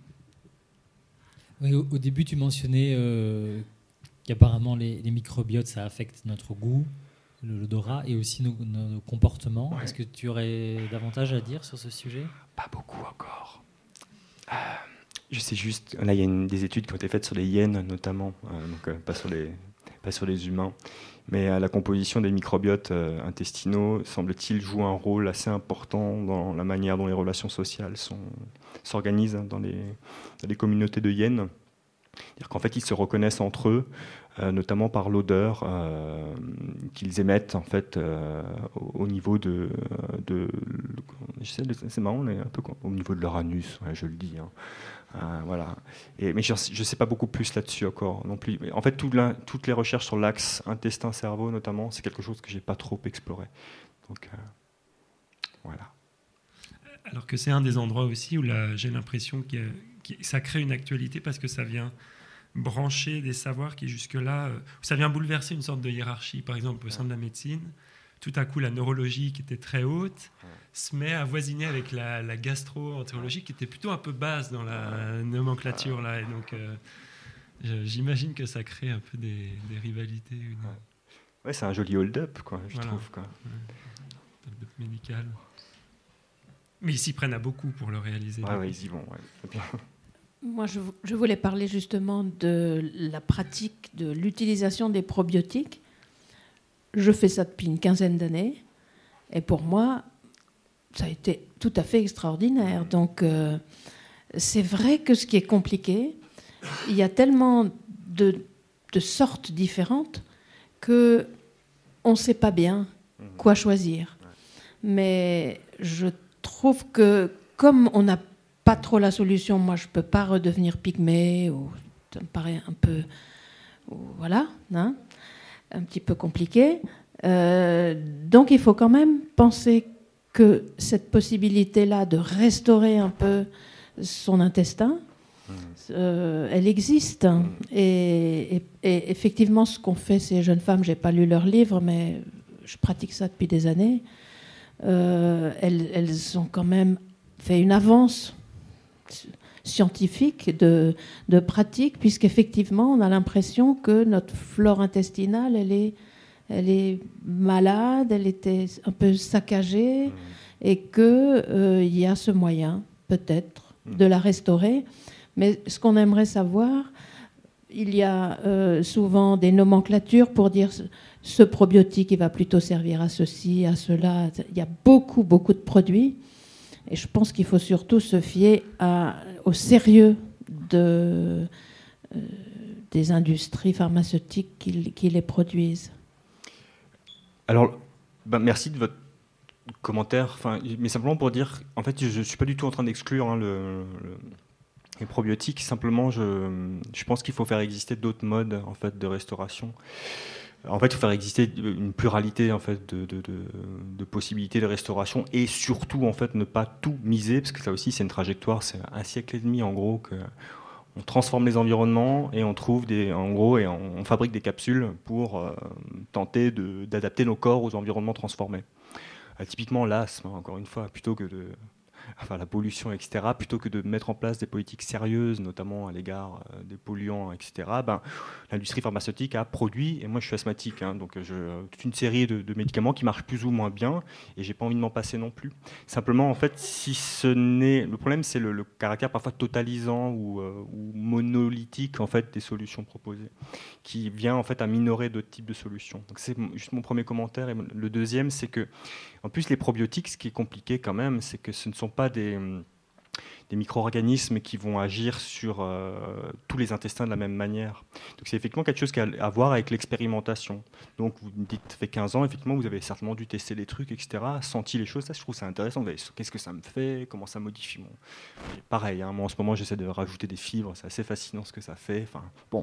[SPEAKER 8] Oui, au, au début, tu mentionnais euh, qu'apparemment les, les microbiotes, ça affecte notre goût, l'odorat et aussi nos, nos, nos comportements. Ouais. Est-ce que tu aurais davantage à dire sur ce sujet ?
[SPEAKER 5] Pas beaucoup encore. Euh, je sais juste, là il y a une, des études qui ont été faites sur les hyènes notamment, euh, donc euh, pas sur les, pas sur les humains, mais euh, la composition des microbiotes euh, intestinaux semble-t-il joue un rôle assez important dans la manière dont les relations sociales sont, s'organisent dans les, dans les communautés de hyènes. C'est-à-dire qu'en fait ils se reconnaissent entre eux, euh, notamment par l'odeur euh, qu'ils émettent en fait euh, au, au niveau de, de, de je sais, c'est marrant, on est un peu au niveau de leur anus, ouais, je le dis. Hein. Euh, voilà. Et, mais je ne sais pas beaucoup plus là-dessus encore non plus. Mais en fait, tout la, toutes les recherches sur l'axe intestin-cerveau, notamment, c'est quelque chose que j'ai pas trop exploré. Donc, euh, voilà.
[SPEAKER 4] Alors que c'est un des endroits aussi où là, j'ai l'impression que ça crée une actualité parce que ça vient brancher des savoirs qui jusque-là, ça vient bouleverser une sorte de hiérarchie. Par exemple, au sein de la médecine, tout à coup, la neurologie qui était très haute se met à voisiner avec la, la gastro-entérologie qui était plutôt un peu basse dans la nomenclature là, et donc euh, j'imagine que ça crée un peu des, des rivalités. Une...
[SPEAKER 5] Ouais, c'est un joli hold-up, quoi, je
[SPEAKER 4] voilà.
[SPEAKER 5] trouve. Quoi.
[SPEAKER 4] Ouais. Hold-up médical. Mais ils s'y prennent à beaucoup pour le réaliser.
[SPEAKER 5] Ouais, ouais, ils y vont. Ouais. C'est bien.
[SPEAKER 9] Moi, je, je voulais parler justement de la pratique de l'utilisation des probiotiques. Je fais ça depuis une quinzaine d'années, et pour moi, ça a été tout à fait extraordinaire. Donc, euh, c'est vrai que ce qui est compliqué, il y a tellement de, de sortes différentes qu'on ne sait pas bien quoi choisir. Mais je trouve que, comme on n'a pas trop la solution, moi, je ne peux pas redevenir pygmée, ou ça me paraît un peu... Voilà, hein, un petit peu compliqué. Euh, donc il faut quand même penser que cette possibilité-là de restaurer un peu son intestin, euh, elle existe. Et, et, et effectivement, ce qu'ont fait ces jeunes femmes, je n'ai pas lu leur livre, mais je pratique ça depuis des années, euh, elles, elles ont quand même fait une avance scientifique de, de pratique, puisqu'effectivement, on a l'impression que notre flore intestinale, elle est, elle est malade, elle était un peu saccagée, et qu'il euh, y a ce moyen, peut-être, de la restaurer. Mais ce qu'on aimerait savoir, il y a euh, souvent des nomenclatures pour dire ce probiotique, il va plutôt servir à ceci, à cela. Il y a beaucoup, beaucoup de produits. Et je pense qu'il faut surtout se fier à, au sérieux de, euh, des industries pharmaceutiques qui, qui les produisent.
[SPEAKER 5] Alors, ben merci de votre commentaire. Enfin, mais simplement pour dire, en fait, je ne suis pas du tout en train d'exclure hein, le, le, les probiotiques. Simplement, je, je pense qu'il faut faire exister d'autres modes en fait, de restauration. En fait, il faut faire exister une pluralité en fait, de, de, de, de possibilités de restauration et surtout en fait, ne pas tout miser, parce que ça aussi c'est une trajectoire, c'est un siècle et demi en gros qu'on transforme les environnements et on trouve des, en gros, et on, on fabrique des capsules pour euh, tenter de, d'adapter nos corps aux environnements transformés. Euh, typiquement l'asthme, encore une fois, plutôt que de... Enfin, la pollution, et cetera, plutôt que de mettre en place des politiques sérieuses, notamment à l'égard euh, des polluants, et cetera, ben, l'industrie pharmaceutique a produit, et moi je suis asthmatique, hein, donc je, toute une série de, de médicaments qui marchent plus ou moins bien, et j'ai pas envie de m'en passer non plus. Simplement, en fait, si ce n'est... Le problème, c'est le, le caractère parfois totalisant ou, euh, ou monolithique en fait, des solutions proposées, qui vient en fait à minorer d'autres types de solutions. Donc c'est juste mon premier commentaire, et le deuxième, c'est que en plus, les probiotiques, ce qui est compliqué quand même, c'est que ce ne sont pas des, des micro-organismes qui vont agir sur euh, tous les intestins de la même manière. Donc c'est effectivement quelque chose qui a à voir avec l'expérimentation. Donc vous me dites, ça fait quinze ans, effectivement, vous avez certainement dû tester des trucs, et cetera, senti les choses. Ça, je trouve ça intéressant. Vous avez, qu'est-ce que ça me fait? Comment ça modifie mon... Et pareil, hein, moi en ce moment, j'essaie de rajouter des fibres. C'est assez fascinant ce que ça fait. Enfin, bon...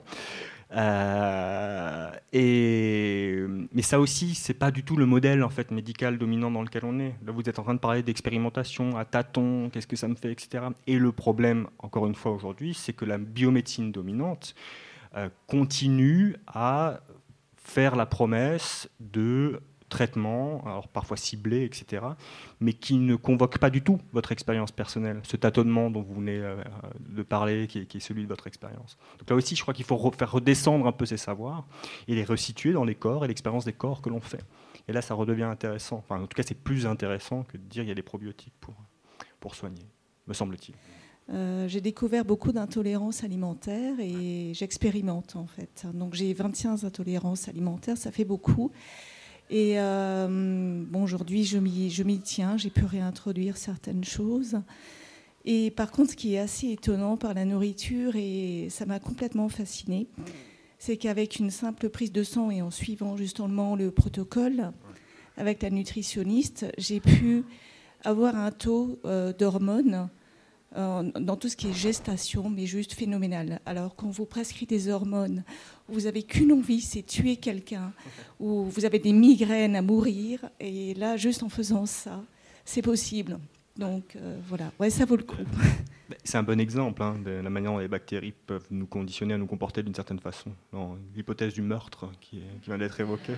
[SPEAKER 5] Euh, et, mais ça aussi, c'est pas du tout le modèle en fait médical dominant dans lequel on est. Là, vous êtes en train de parler d'expérimentation à tâtons, qu'est-ce que ça me fait, et cetera. Et le problème, encore une fois aujourd'hui, c'est que la biomédecine dominante euh, continue à faire la promesse de traitements, alors parfois ciblés, et cetera, mais qui ne convoque pas du tout votre expérience personnelle, ce tâtonnement dont vous venez euh, de parler, qui est, qui est celui de votre expérience. Donc là aussi, je crois qu'il faut re- faire redescendre un peu ces savoirs et les resituer dans les corps et l'expérience des corps que l'on fait. Et là, ça redevient intéressant. Enfin, en tout cas, c'est plus intéressant que de dire qu'il y a des probiotiques pour, pour soigner, me semble-t-il.
[SPEAKER 6] Euh, j'ai découvert beaucoup d'intolérances alimentaires et j'expérimente en fait. Donc j'ai vingt-cinq intolérances alimentaires, ça fait beaucoup. Et euh, bon, aujourd'hui, je m'y, je m'y tiens, j'ai pu réintroduire certaines choses. Et par contre, ce qui est assez étonnant par la nourriture, et ça m'a complètement fascinée, c'est qu'avec une simple prise de sang et en suivant justement le protocole, avec la nutritionniste, j'ai pu avoir un taux euh, d'hormones euh, dans tout ce qui est gestation, mais juste phénoménal. Alors, quand vous prescrit des hormones, vous n'avez qu'une envie, c'est tuer quelqu'un, ou vous avez des migraines à mourir, et là, juste en faisant ça, c'est possible. Donc, euh, voilà, ouais, ça vaut le coup.
[SPEAKER 5] C'est un bon exemple hein, de la manière dont les bactéries peuvent nous conditionner à nous comporter d'une certaine façon. Dans l'hypothèse du meurtre qui, est, qui vient d'être évoquée.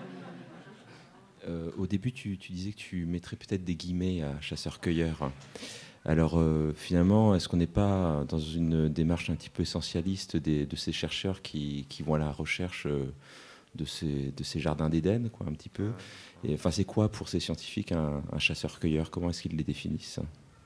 [SPEAKER 10] Euh, au début, tu, tu disais que tu mettrais peut-être des guillemets à chasseur-cueilleur. Alors euh, finalement, est-ce qu'on n'est pas dans une démarche un petit peu essentialiste des, de ces chercheurs qui, qui vont à la recherche de ces, de ces jardins d'Éden, quoi, un petit peu. Et, enfin, c'est quoi pour ces scientifiques un, un chasseur-cueilleur? Comment est-ce qu'ils les définissent?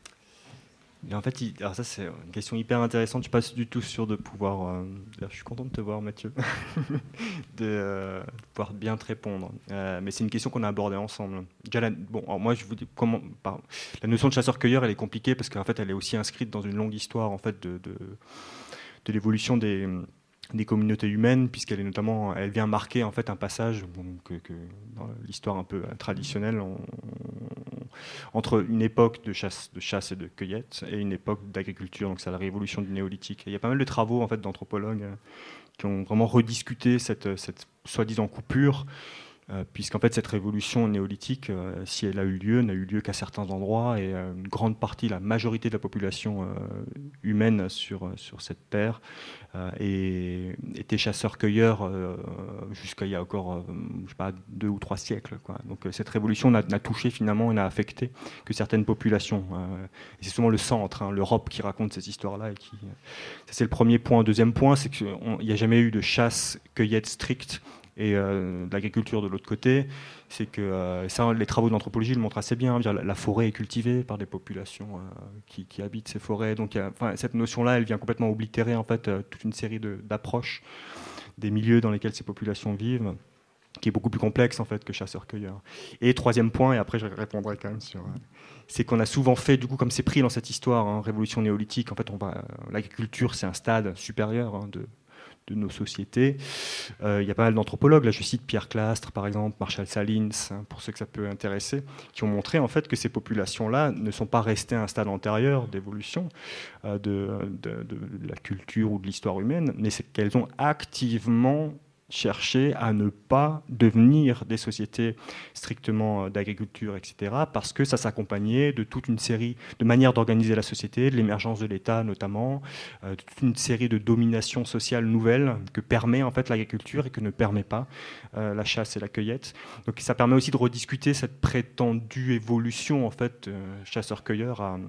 [SPEAKER 5] Et en fait, il, alors ça c'est une question hyper intéressante. Je suis pas du tout sûr de pouvoir. Euh, je suis content de te voir, Mathieu, de, euh, de pouvoir bien te répondre. Euh, mais c'est une question qu'on a abordée ensemble. Déjà, la, bon, alors moi, je vous dis comment. Pardon, la notion de chasseur-cueilleur, elle est compliquée parce qu'en fait, elle est aussi inscrite dans une longue histoire en fait de, de, de l'évolution des des communautés humaines, puisqu'elle est notamment, elle vient marquer en fait un passage bon, que, que dans l'histoire un peu traditionnelle, on, on, entre une époque de chasse, de chasse et de cueillette et une époque d'agriculture. Donc c'est la révolution du néolithique. Et il y a pas mal de travaux en fait d'anthropologues euh, qui ont vraiment rediscuté cette, cette soi-disant coupure. Euh, puisqu'en fait cette révolution néolithique, euh, si elle a eu lieu, n'a eu lieu qu'à certains endroits, et euh, une grande partie, la majorité de la population euh, humaine sur, sur cette terre euh, et, était chasseurs-cueilleurs euh, jusqu'à il y a encore euh, je sais pas, deux ou trois siècles, quoi. Donc euh, cette révolution n'a, n'a touché finalement et n'a affecté que certaines populations. Euh, et c'est souvent le centre, hein, l'Europe qui raconte ces histoires-là. Et qui, euh, ça c'est le premier point. Deuxième point, c'est qu'il n'y a jamais eu de chasse-cueillette stricte et euh, l'agriculture de l'autre côté, c'est que euh, ça, les travaux d'anthropologie le montrent assez bien. Hein, la, la forêt est cultivée par des populations euh, qui, qui habitent ces forêts. Donc, y a, enfin, cette notion-là, elle vient complètement oblitérer en fait euh, toute une série de, d'approches des milieux dans lesquels ces populations vivent, qui est beaucoup plus complexe en fait que chasseurs-cueilleurs. Et troisième point, et après je répondrai quand même sur, euh, c'est qu'on a souvent fait, du coup, comme c'est pris dans cette histoire, hein, révolution néolithique. En fait, on va, euh, l'agriculture, c'est un stade supérieur hein, de de nos sociétés. Euh, il y a pas mal d'anthropologues, là je cite Pierre Clastres par exemple, Marshall Salins, hein, pour ceux que ça peut intéresser, qui ont montré en fait que ces populations-là ne sont pas restées à un stade antérieur d'évolution euh, de, de, de la culture ou de l'histoire humaine, mais c'est qu'elles ont activement chercher à ne pas devenir des sociétés strictement d'agriculture, et cetera, parce que ça s'accompagnait de toute une série de manières d'organiser la société, de l'émergence de l'État notamment, euh, de toute une série de dominations sociales nouvelles que permet en fait l'agriculture et que ne permet pas euh, la chasse et la cueillette. Donc ça permet aussi de rediscuter cette prétendue évolution en fait euh, chasseur-cueilleur à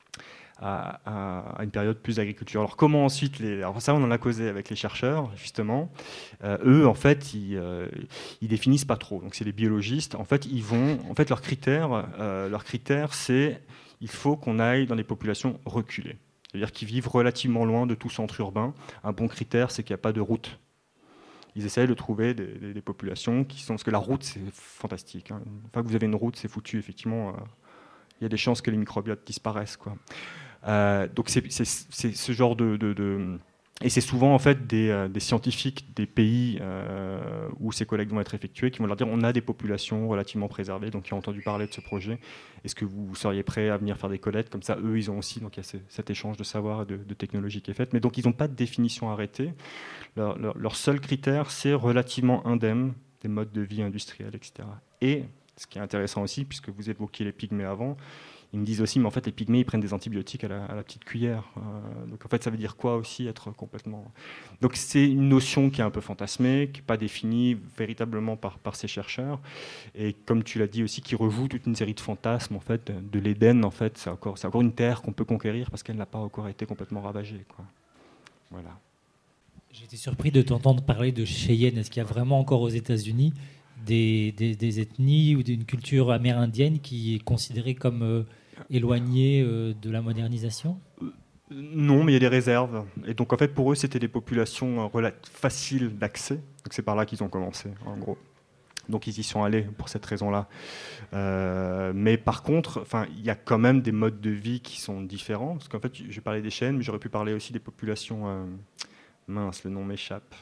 [SPEAKER 5] À, à, à une période plus d'agriculture. Alors comment ensuite les... Alors ça on en a causé avec les chercheurs justement. Euh, eux en fait ils, euh, ils définissent pas trop. Donc c'est les biologistes. En fait ils vont. En fait leur critère, euh, leur critère c'est il faut qu'on aille dans les populations reculées. C'est-à-dire qu'ils vivent relativement loin de tout centre urbain. Un bon critère c'est qu'il n'y a pas de route. Ils essayent de trouver des, des, des populations qui sont parce que la route c'est fantastique. Hein. Une fois que vous avez une route c'est foutu effectivement. Euh, il y a des chances que les microbiotes disparaissent quoi. Euh, donc c'est, c'est, c'est ce genre de, de, de... et c'est souvent en fait des, euh, des scientifiques des pays euh, où ces collectes vont être effectuées qui vont leur dire on a des populations relativement préservées donc qui ont entendu parler de ce projet, est-ce que vous seriez prêts à venir faire des collectes comme ça, eux ils ont aussi, donc il y a ce, cet échange de savoir et de, de technologie qui est faite, mais donc ils n'ont pas de définition arrêtée. Leur, leur, leur seul critère c'est relativement indemne des modes de vie industriels, et cetera. Et ce qui est intéressant aussi, puisque vous évoquiez les pygmées avant, ils me disent aussi, mais en fait, les pygmées, ils prennent des antibiotiques à la, à la petite cuillère. Euh, donc, en fait, ça veut dire quoi aussi, être complètement... Donc, c'est une notion qui est un peu fantasmée, qui n'est pas définie véritablement par, par ces chercheurs. Et comme tu l'as dit aussi, qui rejoue toute une série de fantasmes, en fait, de l'Éden, en fait. C'est encore, c'est encore une terre qu'on peut conquérir parce qu'elle n'a pas encore été complètement ravagée, quoi. Voilà.
[SPEAKER 8] J'ai été surpris de t'entendre parler de Cheyenne. Est-ce qu'il y a vraiment encore aux États-Unis des, des, des ethnies ou d'une culture amérindienne qui est considérée comme... Euh, éloignés euh, de la modernisation ?
[SPEAKER 5] Non, mais il y a des réserves. Et donc, en fait, pour eux, c'était des populations euh, faciles d'accès. Donc, c'est par là qu'ils ont commencé, en gros. Donc, ils y sont allés pour cette raison-là. Euh, mais par contre, il y a quand même des modes de vie qui sont différents. Parce qu'en fait, je parlais des Cheyennes, mais j'aurais pu parler aussi des populations... Euh, mince, le nom m'échappe.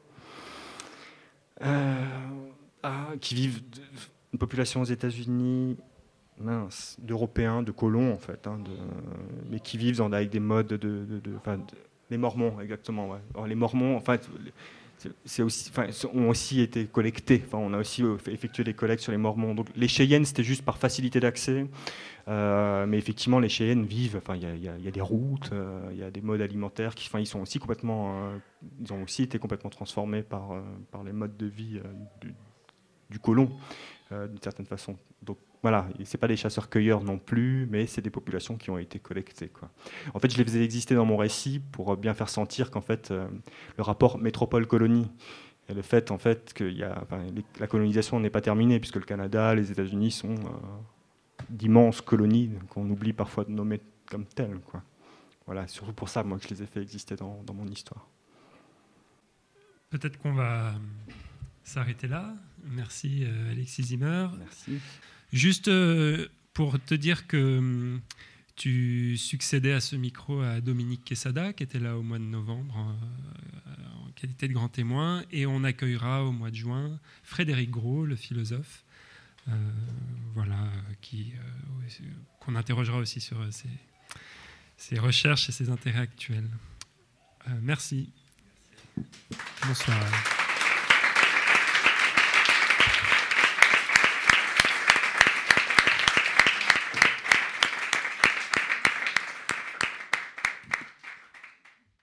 [SPEAKER 5] Euh, ah, qui vivent... De, une population aux États-Unis... mince, d'Européens, de colons en fait, hein, de, mais qui vivent dans, avec des modes de, de, de, enfin, de les Mormons exactement. Ouais. Alors, les Mormons, en fait, c'est, c'est aussi, enfin, ont aussi été collectés. Enfin, on a aussi effectué des collectes sur les Mormons. Donc, les Cheyennes, c'était juste par facilité d'accès, euh, mais effectivement, les Cheyennes vivent. Enfin, il y, y, y a des routes, il euh, y a des modes alimentaires qui, enfin, ils sont aussi complètement, euh, ils ont aussi été complètement transformés par euh, par les modes de vie euh, du, du colon, euh, d'une certaine façon. Donc voilà, c'est pas des chasseurs-cueilleurs non plus, mais c'est des populations qui ont été collectées, quoi. En fait, je les faisais exister dans mon récit pour bien faire sentir qu'en fait, euh, le rapport métropole-colonie et le fait en fait que y a, enfin, les, la colonisation n'est pas terminée puisque le Canada, les États-Unis sont euh, d'immenses colonies qu'on oublie parfois de nommer comme telles, quoi. Voilà, surtout pour ça, moi, que je les ai fait exister dans, dans mon histoire.
[SPEAKER 4] Peut-être qu'on va s'arrêter là. Merci euh, Alexis Zimmer.
[SPEAKER 5] Merci.
[SPEAKER 4] Juste euh, pour te dire que hum, tu succédais à ce micro à Dominique Quesada, qui était là au mois de novembre euh, en qualité de grand témoin, et on accueillera au mois de juin Frédéric Gros, le philosophe, euh, voilà, qui, euh, qu'on interrogera aussi sur ses, ses recherches et ses intérêts actuels. Euh, merci. Bonsoir.